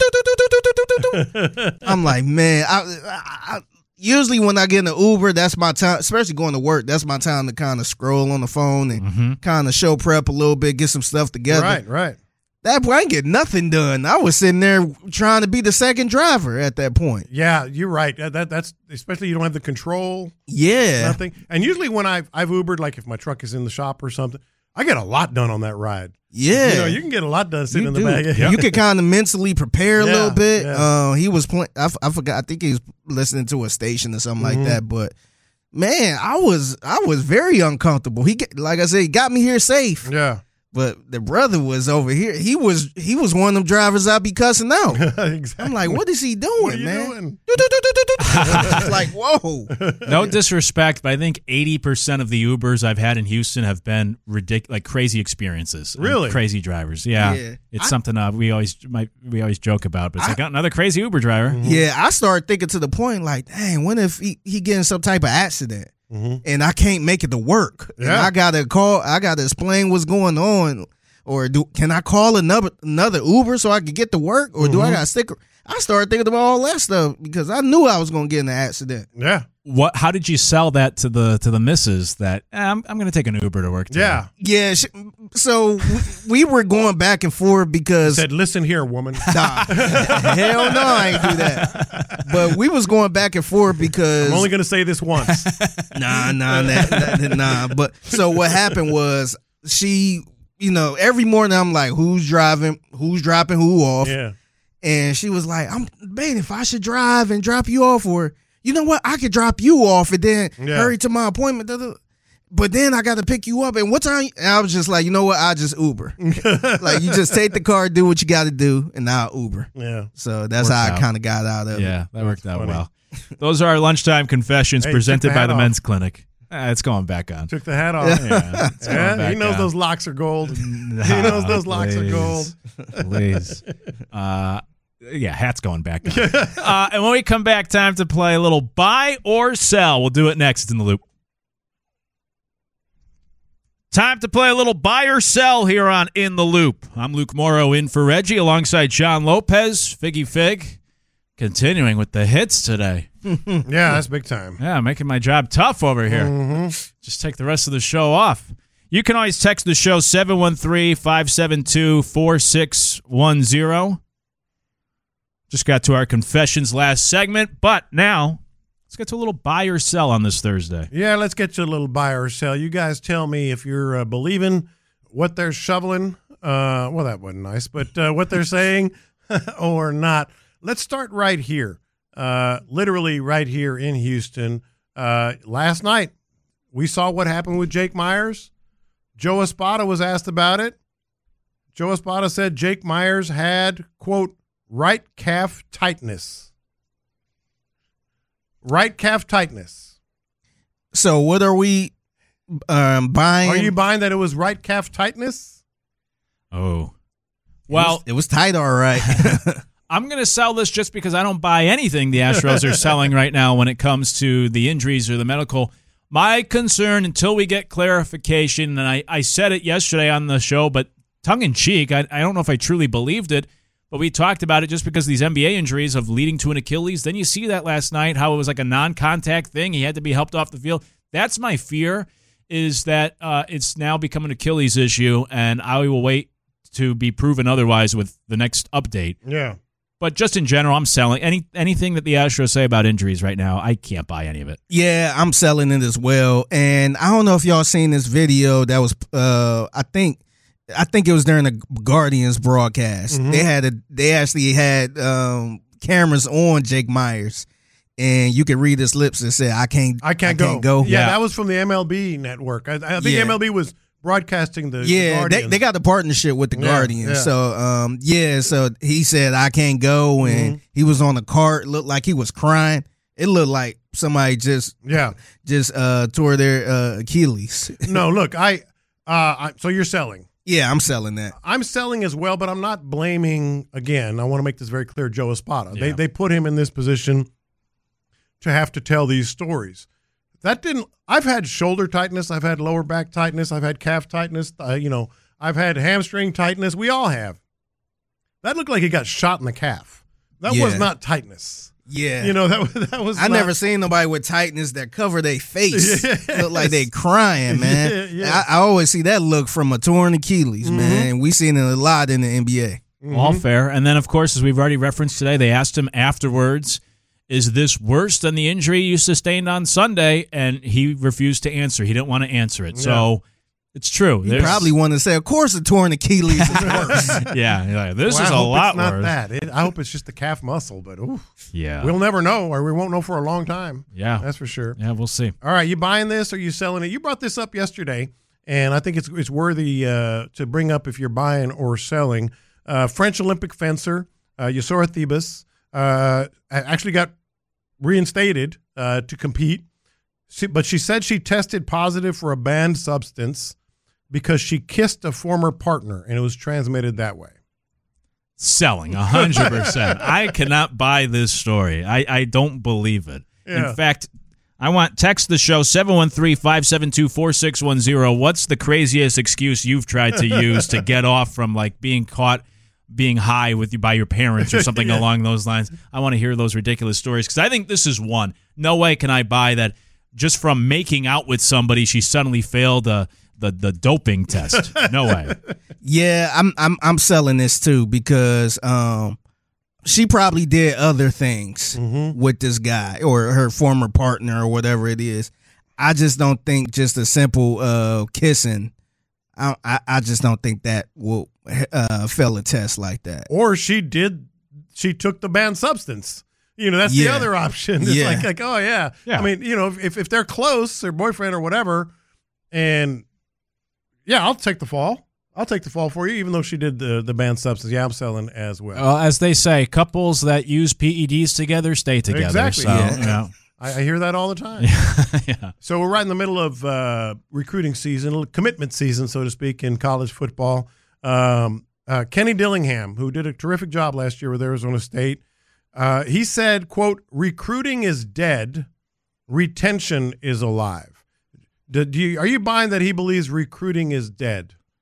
Speaker 5: I'm like, man. I, I, I usually when I get in the Uber, that's my time, especially going to work. That's my time to kind of scroll on the phone and
Speaker 4: Mm-hmm.
Speaker 5: kind of show prep a little bit, get some stuff together.
Speaker 6: Right, right.
Speaker 5: That point, I ain't get nothing done. I was sitting there trying to be the second driver at that point.
Speaker 6: Yeah, you're right. That, that that's especially you don't have the control.
Speaker 5: Yeah.
Speaker 6: Nothing. And usually when I've I've Ubered, like if my truck is in the shop or something, I get a lot done on that ride.
Speaker 5: Yeah.
Speaker 6: You know, you can get a lot done sitting
Speaker 5: You
Speaker 6: in the
Speaker 5: do.
Speaker 6: back.
Speaker 5: You could kind of mentally prepare a
Speaker 6: Yeah,
Speaker 5: little bit.
Speaker 6: yeah.
Speaker 5: Uh, he was playing. I, f- I forgot. I think he was listening to a station or something
Speaker 6: Mm-hmm.
Speaker 5: like that. But man, I was I was very uncomfortable. He get- like I said, he got me here safe.
Speaker 6: Yeah.
Speaker 5: But the brother was over here. He was he was one of them drivers I be cussing out.
Speaker 6: Exactly.
Speaker 5: I'm like, what is he doing,
Speaker 6: What are you
Speaker 5: man?
Speaker 6: doing?
Speaker 5: It's like, whoa.
Speaker 4: No disrespect, but I think eighty percent of the Ubers I've had in Houston have been ridiculous, like crazy experiences. and
Speaker 6: Really?
Speaker 4: crazy drivers. Yeah,
Speaker 5: Yeah.
Speaker 4: it's
Speaker 5: I-
Speaker 4: something uh, we always might we always joke about. But it's
Speaker 5: I-
Speaker 4: like another crazy Uber driver.
Speaker 5: Yeah, I started thinking to the point like, dang, what if he, he get in some type of accident
Speaker 6: Mm-hmm.
Speaker 5: and I can't make it to work? And
Speaker 6: Yeah.
Speaker 5: I gotta call, I gotta explain what's going on. Or do can I call another another Uber so I can get to work? Or do I gotta stick? I started thinking about all that stuff because I knew I was gonna get in an accident.
Speaker 6: Yeah.
Speaker 4: What? How did you sell that to the to the missus? That eh, I'm I'm going to take an Uber to work. Today.
Speaker 6: Yeah.
Speaker 5: Yeah, sh- so we, we were going back and forth because
Speaker 6: Said, listen here, woman.
Speaker 5: nah, hell no, I ain't do that. But we was going back and forth because
Speaker 6: I'm only going to say this once.
Speaker 5: Nah, nah, nah, nah, nah. But so what happened was she, you know, every morning I'm like, who's driving? Who's dropping who off?
Speaker 6: Yeah.
Speaker 5: And she was like, I'm debating if I should drive and drop you off, or you know what, I could drop you off and then
Speaker 6: Yeah.
Speaker 5: hurry to my appointment. da, da. But then I got to pick you up. And what time? And I was just like, you know what? I just Uber. Like you just take the car, do what you got to do, and I'll Uber.
Speaker 6: Yeah.
Speaker 5: So that's
Speaker 4: Worked
Speaker 5: how
Speaker 4: out.
Speaker 5: I kind of got out of it.
Speaker 4: Yeah, that worked out
Speaker 6: funny.
Speaker 4: well. Those are our lunchtime confessions
Speaker 6: Hey,
Speaker 4: presented
Speaker 6: took the
Speaker 4: by
Speaker 6: hat
Speaker 4: the
Speaker 6: off.
Speaker 4: men's clinic. Eh, it's going back on.
Speaker 6: Took the hat off.
Speaker 4: Yeah, it's going
Speaker 6: Yeah,
Speaker 4: back
Speaker 6: he knows
Speaker 4: on.
Speaker 6: those locks are gold. he
Speaker 4: Nah,
Speaker 6: knows those locks are gold.
Speaker 4: please, Please. Uh, yeah, hat's going back on. uh, and when we come back, time to play a little buy or sell. We'll do it next. It's in the loop. Time to play a little buy or sell here on In the Loop. I'm Luke Morrow in for Reggie alongside Sean Lopez, Figgy Fig. Continuing with the hits today.
Speaker 6: Yeah, that's big time.
Speaker 4: Yeah, making my job tough over here.
Speaker 6: Mm-hmm.
Speaker 4: Just take the rest of the show off. You can always text the show seven one three, five seven two, four six one zero. Just got to our confessions last segment, but now let's get to a little buy or sell on this Thursday.
Speaker 6: Yeah, let's get to a little buy or sell. You guys tell me if you're uh, believing what they're shoveling. Uh, well, that wasn't nice, but uh, what they're saying or not. Let's start right here, uh, literally right here in Houston. Uh, last night, we saw what happened with Jake Myers. Joe Espada was asked about it. Joe Espada said Jake Myers had, quote, right calf tightness. Right calf tightness.
Speaker 5: So what are we um, buying?
Speaker 6: Are you buying that it was right calf tightness?
Speaker 4: Oh. Well,
Speaker 5: it was, it was tight, all right.
Speaker 4: I'm going to sell this just because I don't buy anything the Astros are selling right now when it comes to the injuries or the medical. My concern, until we get clarification, and I, I said it yesterday on the show, but tongue-in-cheek, I, I don't know if I truly believed it, but we talked about it just because these N B A injuries of leading to an Achilles. Then you see that last night, how it was like a non-contact thing. He had to be helped off the field. That's my fear, is that uh, it's now become an Achilles issue, and I will wait to be proven otherwise with the next update.
Speaker 6: Yeah.
Speaker 4: But just in general, I'm selling any anything that the Astros say about injuries right now. I can't buy any of it.
Speaker 5: Yeah, I'm selling it as well. And I don't know if y'all seen this video that was, uh, I think, I think it was during the Guardians broadcast. Mm-hmm. They had a, they actually had um, cameras on Jake Myers, and you could read his lips and say, "I can't,
Speaker 6: I can't,
Speaker 5: I
Speaker 6: go.
Speaker 5: can't go."
Speaker 6: Yeah,
Speaker 5: yeah,
Speaker 6: that was from the M L B network. I, I think
Speaker 5: yeah.
Speaker 6: M L B was broadcasting the
Speaker 5: yeah
Speaker 6: the
Speaker 5: they, they got the partnership with the
Speaker 6: yeah,
Speaker 5: Guardians.
Speaker 6: Yeah.
Speaker 5: So um yeah, so he said I can't go, and mm-hmm. he was on the cart, looked like he was crying. It looked like somebody just
Speaker 6: yeah
Speaker 5: just uh tore their uh, Achilles.
Speaker 6: No, look, I uh I, so you're selling.
Speaker 5: Yeah, I'm selling that.
Speaker 6: I'm selling as well, but I'm not blaming, again, I want to make this very clear, Joe Espada. Yeah. They they put him in this position to have to tell these stories. That didn't. I've had shoulder tightness. I've had lower back tightness. I've had calf tightness. Uh, you know, I've had hamstring tightness. We all have. That looked like he got shot in the calf. That
Speaker 5: yeah.
Speaker 6: was not tightness.
Speaker 5: Yeah,
Speaker 6: you know that that was.
Speaker 5: I
Speaker 6: not,
Speaker 5: never seen nobody with tightness that cover their face. Yes. Look like they crying, man. Yeah, yeah. I, I always see that look from a torn Achilles, mm-hmm. man. We seen it a lot in the N B A.
Speaker 4: Mm-hmm. All fair. And then, of course, as we've already referenced today, they asked him afterwards, is this worse than the injury you sustained on Sunday? And he refused to answer. He didn't want to answer it. Yeah. So it's true.
Speaker 5: He There's... probably wanted to say, of course, a torn Achilles is worse.
Speaker 4: yeah, like, this
Speaker 6: well,
Speaker 4: is
Speaker 6: I
Speaker 4: a
Speaker 6: hope
Speaker 4: lot
Speaker 6: it's not
Speaker 4: worse.
Speaker 6: That. It, I hope it's just the calf muscle, but ooh,
Speaker 4: yeah,
Speaker 6: we'll never know, or we won't know for a long time.
Speaker 4: Yeah,
Speaker 6: that's for sure.
Speaker 4: Yeah, we'll see.
Speaker 6: All right, you buying this or you selling it? You brought this up yesterday, and I think it's it's worthy uh, to bring up if you're buying or selling. Uh, French Olympic fencer uh, Yusora Thebes uh, actually got reinstated uh, to compete, she, but she said she tested positive for a banned substance because she kissed a former partner, and it was transmitted that way.
Speaker 4: Selling, one hundred percent. I cannot buy this story. I, I don't believe it. Yeah. In fact, I want text the show seven one three, five seven two, four six one zero. What's the craziest excuse you've tried to use to get off from like being caught being high with you by your parents or something yeah. along those lines? I want to hear those ridiculous stories because I think this is one. No way can I buy that just from making out with somebody she suddenly failed a the the doping test. No way.
Speaker 5: Yeah, I'm I'm I'm selling this too because um she probably did other things mm-hmm. with this guy or her former partner or whatever it is. I just don't think just a simple uh kissing. I I, I just don't think that will uh fail a test like that.
Speaker 6: Or she did. She took the banned substance. You know, that's yeah. the other option. It's yeah. like like oh yeah. yeah. I mean, you know, if if they're close, their boyfriend or whatever, and yeah, I'll take the fall. I'll take the fall for you, even though she did the, the banned substance. Yeah, I'm selling as well.
Speaker 4: Well, as they say, couples that use P E Ds together stay together.
Speaker 6: Exactly.
Speaker 4: So,
Speaker 6: yeah.
Speaker 4: You know.
Speaker 6: I, I hear that all the time.
Speaker 4: yeah.
Speaker 6: So we're right in the middle of uh, recruiting season, commitment season, so to speak, in college football. Um, uh, Kenny Dillingham, who did a terrific job last year with Arizona State, uh, he said, quote, recruiting is dead, retention is alive. Do, do you, are you buying that he believes recruiting is dead?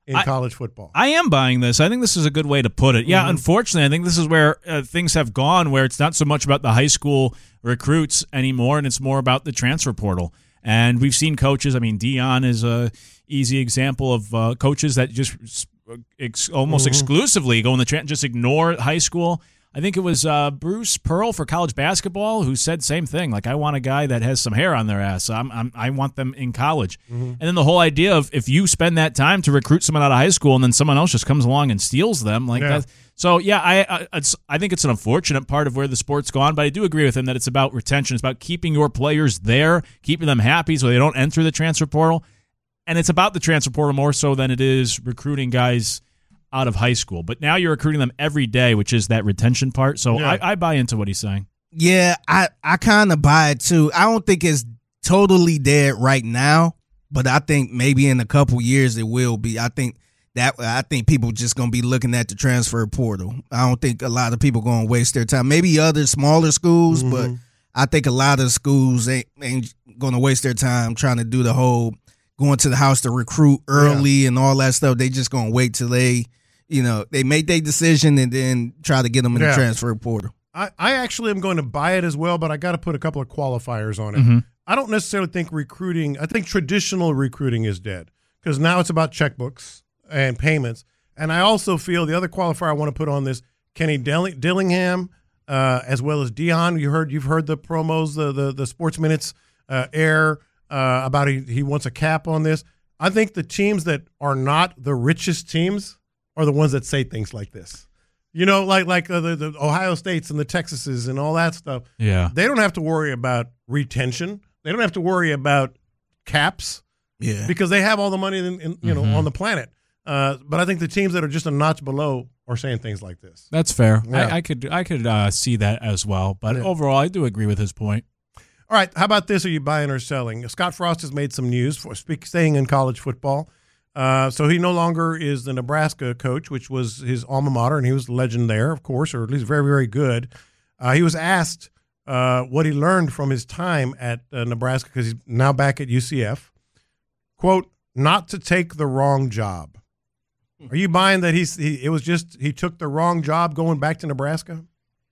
Speaker 6: in
Speaker 4: I,
Speaker 6: college football.
Speaker 4: I am buying this. I think this is a good way to put it. Yeah,
Speaker 6: mm-hmm.
Speaker 4: Unfortunately, I think this is where uh, things have gone, where it's not so much about the high school recruits anymore, and it's more about the transfer portal. And we've seen coaches. I mean, Deion is a easy example of uh, coaches that just ex- almost mm-hmm. exclusively go in the tra- just ignore high school. I think it was uh, Bruce Pearl for college basketball who said same thing. Like, I want a guy that has some hair on their ass. I'm, I'm, I want them in college. Mm-hmm. And then the whole idea of if you spend that time to recruit someone out of high school and then someone else just comes along and steals them, like
Speaker 6: yeah.
Speaker 4: that. So yeah, I, I it's I think it's an unfortunate part of where the sport's gone. But I do agree with him that it's about retention. It's about keeping your players there, keeping them happy so they don't enter the transfer portal. And it's about the transfer portal more so than it is recruiting guys out of high school. But now you're recruiting them every day, which is that retention part. So yeah. I, I buy into what he's saying.
Speaker 5: Yeah, I, I kind of buy it too. I don't think it's totally dead right now, but I think maybe in a couple years it will be. I think that I think people just going to be looking at the transfer portal. I don't think a lot of people going to waste their time. Maybe other smaller schools, mm-hmm. but I think a lot of schools ain't, ain't going to waste their time trying to do the whole going to the house to recruit early yeah. and all that stuff. They just going to wait till they You know, they make their decision and then try to get them in yeah. the transfer portal.
Speaker 6: I, I actually am going to buy it as well, but I got to put a couple of qualifiers on it.
Speaker 4: Mm-hmm.
Speaker 6: I don't necessarily think recruiting, I think traditional recruiting is dead because now it's about checkbooks and payments. And I also feel the other qualifier I want to put on this, Kenny Dill- Dillingham, uh, as well as Deion. You heard, you've heard the promos, the the, the Sports Minutes uh, air uh, about he, he wants a cap on this. I think the teams that are not the richest teams are the ones that say things like this. You know, like like uh, the, the Ohio States and the Texases and all that stuff.
Speaker 4: Yeah.
Speaker 6: They don't have to worry about retention. They don't have to worry about caps.
Speaker 5: Yeah.
Speaker 6: Because they have all the money in, in, you know
Speaker 4: mm-hmm.
Speaker 6: on the planet. Uh, but I think the teams that are just a notch below are saying things like this.
Speaker 4: That's fair.
Speaker 6: Yeah.
Speaker 4: I, I could I could uh, see that as well. But yeah. overall, I do agree with his point.
Speaker 6: All right. How about this? Are you buying or selling? Scott Frost has made some news for speak, staying in college football. Uh, so he no longer is the Nebraska coach, which was his alma mater, and he was the legend there, of course, or at least very, very good. Uh, he was asked uh, what he learned from his time at uh, Nebraska because he's now back at U C F. Quote, not to take the wrong job. Are you buying that he's he, it was just he took the wrong job going back to Nebraska?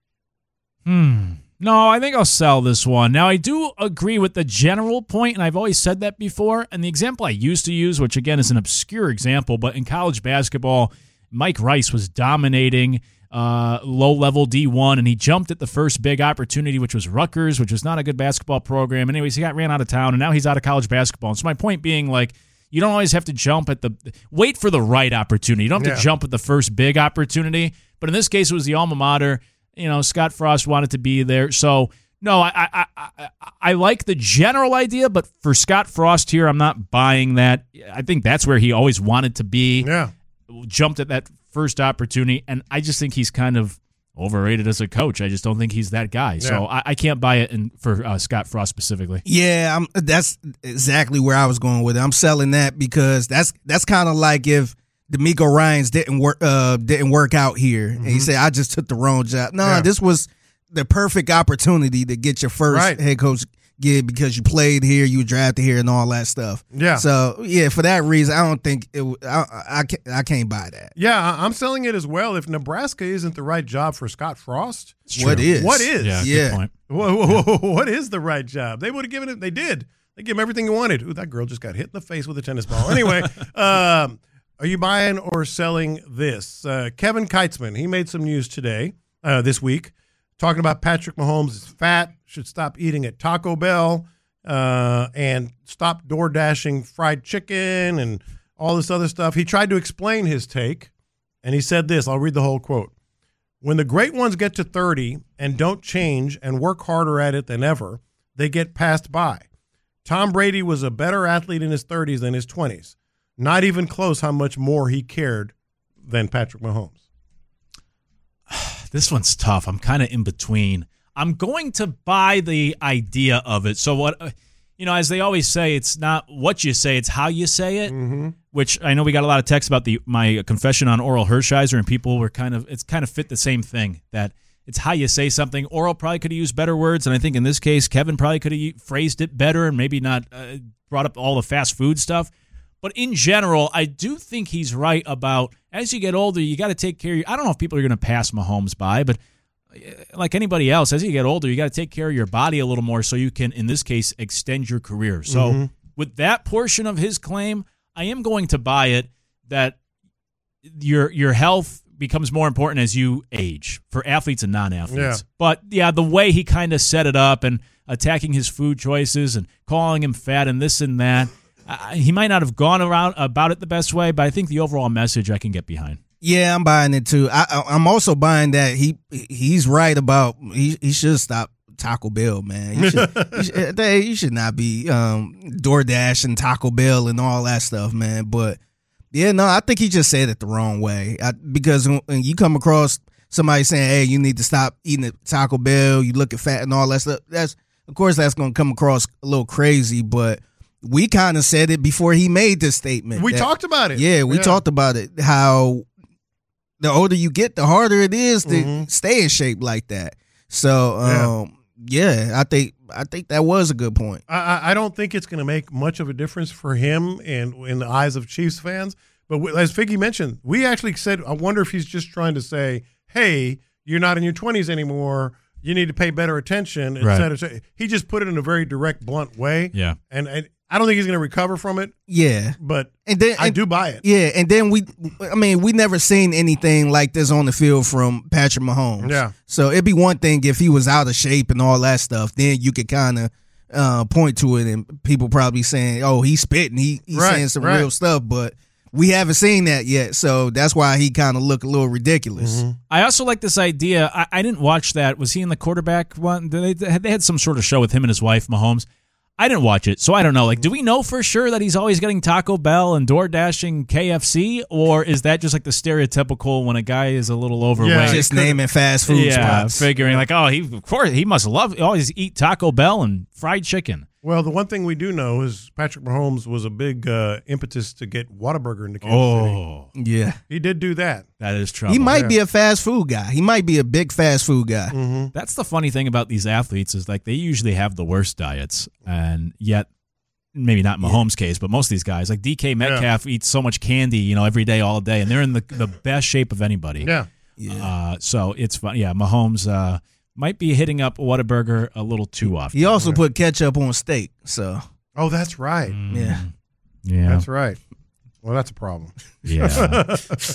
Speaker 4: Hmm. No, I think I'll sell this one. Now, I do agree with the general point, and I've always said that before. And the example I used to use, which, again, is an obscure example, but in college basketball, Mike Rice was dominating uh, low-level D one, and he jumped at the first big opportunity, which was Rutgers, which was not a good basketball program. Anyways, he got ran out of town, and now he's out of college basketball. And so my point being, like, you don't always have to jump at the – wait for the right opportunity. You don't have
Speaker 6: yeah.
Speaker 4: to jump at the first big opportunity. But in this case, it was the alma mater. You know, Scott Frost wanted to be there. So, no, I, I I I like the general idea, but for Scott Frost here, I'm not buying that. I think that's where he always wanted to be.
Speaker 6: Yeah.
Speaker 4: Jumped at that first opportunity, and I just think he's kind of overrated as a coach. I just don't think he's that guy. Yeah. So I, I can't buy it in, for uh, Scott Frost specifically.
Speaker 5: Yeah, I'm, that's exactly where I was going with it. I'm selling that because that's that's kind of like if D'Amico Ryans didn't work uh, didn't work out here, mm-hmm. and he said, I just took the wrong job. No, yeah. This was the perfect opportunity to get your first right. head coach gig because you played here, you were drafted here, and all that stuff.
Speaker 6: Yeah.
Speaker 5: So, yeah, for that reason, I don't think it I, I, can't, I can't buy that.
Speaker 6: Yeah, I'm selling it as well. If Nebraska isn't the right job for Scott Frost,
Speaker 5: what is?
Speaker 6: What is?
Speaker 4: Yeah,
Speaker 5: yeah.
Speaker 4: Good point.
Speaker 6: What, what is the right job? They would have given it. They did. They gave him everything he wanted. Ooh, that girl just got hit in the face with a tennis ball. Anyway, um, are you buying or selling this? Uh, Kevin Keitzman, he made some news today, uh, this week, talking about Patrick Mahomes is fat, should stop eating at Taco Bell, uh, and stop door dashing fried chicken and all this other stuff. He tried to explain his take, and he said this. I'll read the whole quote. When the great ones get to thirty and don't change and work harder at it than ever, they get passed by. Tom Brady was a better athlete in his thirties than his twenties. Not even close how much more he cared than Patrick Mahomes.
Speaker 4: This one's tough. I'm kind of in between. I'm going to buy the idea of it. So what, you know, as they always say, it's not what you say, it's how you say it,
Speaker 6: mm-hmm.
Speaker 4: which I know we got a lot of texts about the my confession on Oral Hershiser, and people were kind of, it's kind of fit the same thing, that it's how you say something. Oral probably could have used better words, and I think in this case, Kevin probably could have phrased it better and maybe not uh, brought up all the fast food stuff. But in general, I do think he's right about as you get older, you got to take care of your, I don't know if people are going to pass Mahomes by, but like anybody else, as you get older, you got to take care of your body a little more so you can, in this case, extend your career. So mm-hmm. with that portion of his claim, I am going to buy it that your your health becomes more important as you age for athletes and non-athletes.
Speaker 6: Yeah.
Speaker 4: But, yeah, the way he kind of set it up and attacking his food choices and calling him fat and this and that, uh, he might not have gone around about it the best way, but I think the overall message I can get behind.
Speaker 5: Yeah, I'm buying it too. I, I'm also buying that he he's right about he he should stop Taco Bell, man. You should, you should, they, you should not be um, DoorDash and Taco Bell and all that stuff, man. But yeah, no, I think he just said it the wrong way. I, because when you come across somebody saying, "Hey, you need to stop eating at Taco Bell," you look at fat and all that stuff. That's of course that's going to come across a little crazy, but we kind of said it before he made this statement.
Speaker 6: We
Speaker 5: that,
Speaker 6: talked about it.
Speaker 5: Yeah, we
Speaker 6: yeah.
Speaker 5: talked about it. How the older you get, the harder it is to mm-hmm. stay in shape like that. So, um, yeah. yeah, I think I think that was a good point.
Speaker 6: I, I don't think it's going to make much of a difference for him and in the eyes of Chiefs fans. But as Figgy mentioned, we actually said, I wonder if he's just trying to say, hey, you're not in your twenties anymore. You need to pay better attention. Et cetera, et cetera. He just put it in a very direct, blunt way.
Speaker 4: Yeah.
Speaker 6: And, and I don't think he's going to recover from it.
Speaker 5: Yeah.
Speaker 6: But
Speaker 5: and then,
Speaker 6: I
Speaker 5: and,
Speaker 6: do buy it.
Speaker 5: Yeah. And then we, I mean, we never seen anything like this on the field from Patrick Mahomes.
Speaker 6: Yeah.
Speaker 5: So it'd be one thing if he was out of shape and all that stuff. Then you could kind of uh, point to it and people probably saying, oh, he's spitting. He, he's
Speaker 6: right,
Speaker 5: saying some
Speaker 6: right.
Speaker 5: real stuff. But we haven't seen that yet. So that's why he kind of looked a little ridiculous.
Speaker 6: Mm-hmm.
Speaker 4: I also like this idea. I, I didn't watch that. Was he in the quarterback one? They, they had some sort of show with him and his wife, Mahomes. I didn't watch it, so I don't know. Like, do we know for sure that he's always getting Taco Bell and DoorDashing K F C, or is that just like the stereotypical when a guy is a little overweight?
Speaker 5: Yeah, just naming fast food
Speaker 4: yeah,
Speaker 5: spots.
Speaker 4: Figuring like, oh, he of course he must love always eat Taco Bell and fried chicken.
Speaker 6: Well, the one thing we do know is Patrick Mahomes was a big uh, impetus to get Whataburger into Kansas
Speaker 4: oh,
Speaker 6: City.
Speaker 5: Yeah.
Speaker 6: He did do that.
Speaker 4: That is trouble.
Speaker 5: He might
Speaker 6: yeah.
Speaker 5: be a fast food guy. He might be a big fast food guy.
Speaker 6: Mm-hmm.
Speaker 4: That's the funny thing about these athletes is like they usually have the worst diets, and yet maybe not in Mahomes' case, but most of these guys, like D K Metcalf yeah. eats so much candy, you know, every day, all day, and they're in the, the best shape of anybody.
Speaker 6: Yeah.
Speaker 5: Yeah.
Speaker 4: Uh, so it's fun. Yeah, Mahomes uh, might be hitting up Whataburger a little too often.
Speaker 5: He also put ketchup on steak, so.
Speaker 6: Oh, that's right.
Speaker 4: Mm,
Speaker 5: yeah.
Speaker 4: Yeah.
Speaker 6: That's right. Well, that's a problem.
Speaker 4: Yeah.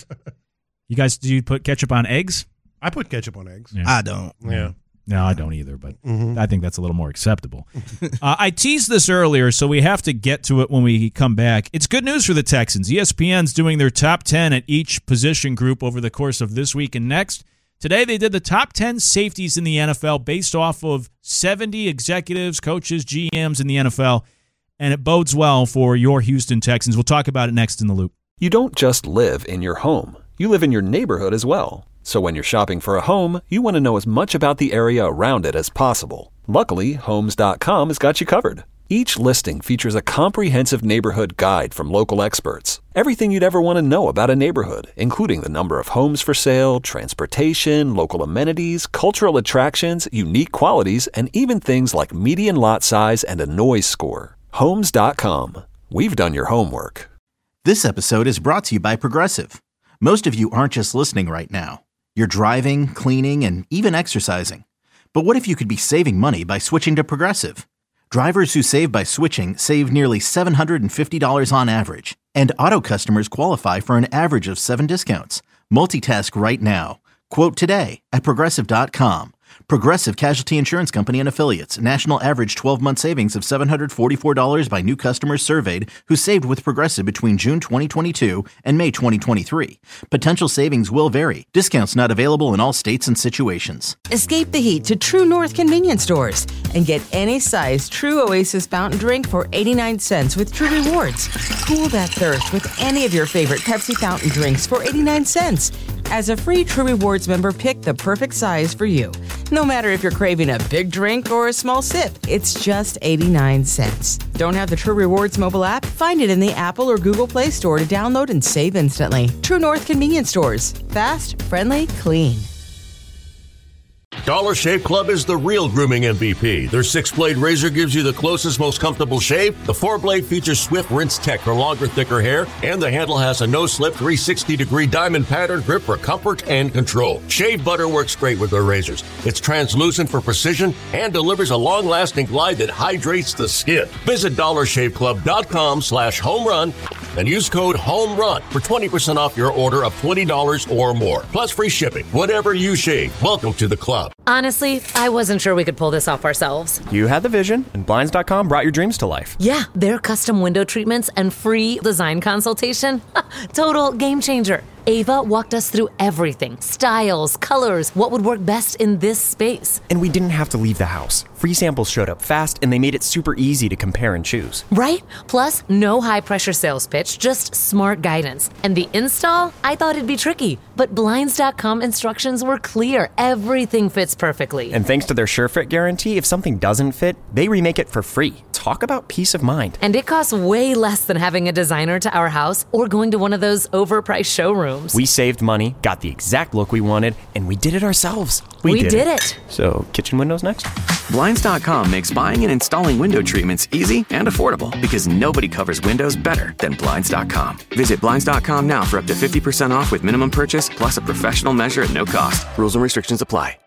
Speaker 4: You guys, do you put ketchup on eggs?
Speaker 6: I put ketchup on eggs.
Speaker 5: Yeah. I don't.
Speaker 6: Yeah.
Speaker 4: No, I don't either, but
Speaker 6: mm-hmm.
Speaker 4: I think that's a little more acceptable. uh, I teased this earlier, so we have to get to it when we come back. It's good news for the Texans. E S P N's doing their top ten at each position group over the course of this week and next. Today, they did the top ten safeties in the N F L based off of seventy executives, coaches, G Ms in the N F L, and it bodes well for your Houston Texans. We'll talk about it next in The Loop.
Speaker 2: You don't just live in your home. You live in your neighborhood as well. So when you're shopping for a home, you want to know as much about the area around it as possible. Luckily, Homes dot com has got you covered. Each listing features a comprehensive neighborhood guide from local experts. Everything you'd ever want to know about a neighborhood, including the number of homes for sale, transportation, local amenities, cultural attractions, unique qualities, and even things like median lot size and a noise score. Homes dot com. We've done your homework.
Speaker 3: This episode is brought to you by Progressive. Most of you aren't just listening right now. You're driving, cleaning, and even exercising. But what if you could be saving money by switching to Progressive? Drivers who save by switching save nearly seven hundred fifty dollars on average. And auto customers qualify for an average of seven discounts. Multitask right now. Quote today at Progressive dot com. Progressive Casualty Insurance Company and Affiliates. National average twelve-month savings of seven hundred forty-four dollars by new customers surveyed who saved with Progressive between June twenty twenty-two and May twenty twenty-three. Potential savings will vary. Discounts not available in all states and situations.
Speaker 11: Escape the heat to True North convenience stores and get any size True Oasis fountain drink for eighty-nine cents with True Rewards. Cool that thirst with any of your favorite Pepsi fountain drinks for eighty-nine cents. As a free True Rewards member, pick the perfect size for you. No matter if you're craving a big drink or a small sip, it's just eighty-nine cents. Don't have the True Rewards mobile app? Find it in the Apple or Google Play Store to download and save instantly. True North convenience stores. Fast, friendly, clean.
Speaker 12: Dollar Shave Club is the real grooming M V P. Their six-blade razor gives you the closest, most comfortable shave. The four-blade features swift rinse tech for longer, thicker hair, and the handle has a no-slip three hundred sixty degree diamond pattern grip for comfort and control. Shave butter works great with their razors. It's translucent for precision and delivers a long-lasting glide that hydrates the skin. Visit dollar shave club dot com slash home run and use code HOMERUN for twenty percent off your order of twenty dollars or more. Plus free shipping. Whatever you shave, welcome to the club.
Speaker 13: Honestly, I wasn't sure we could pull this off ourselves.
Speaker 14: You had the vision, and Blinds dot com brought your dreams to life.
Speaker 13: Yeah, their custom window treatments and free design consultation. Total game changer. Ava walked us through everything. Styles, colors, what would work best in this space.
Speaker 14: And we didn't have to leave the house. Free samples showed up fast, and they made it super easy to compare and choose.
Speaker 13: Right? Plus, no high-pressure sales pitch, just smart guidance. And the install? I thought it'd be tricky. But Blinds dot com instructions were clear. Everything fits perfectly.
Speaker 14: And thanks to their SureFit guarantee, if something doesn't fit, they remake it for free. Talk about peace of mind.
Speaker 13: And it costs way less than having a designer to our house or going to one of those overpriced showrooms.
Speaker 14: We saved money, got the exact look we wanted, and we did it ourselves.
Speaker 13: We, we did, did it. it.
Speaker 14: So, kitchen windows next?
Speaker 15: Blinds dot com makes buying and installing window treatments easy and affordable because nobody covers windows better than Blinds dot com. Visit Blinds dot com now for up to fifty percent off with minimum purchase plus a professional measure at no cost. Rules and restrictions apply.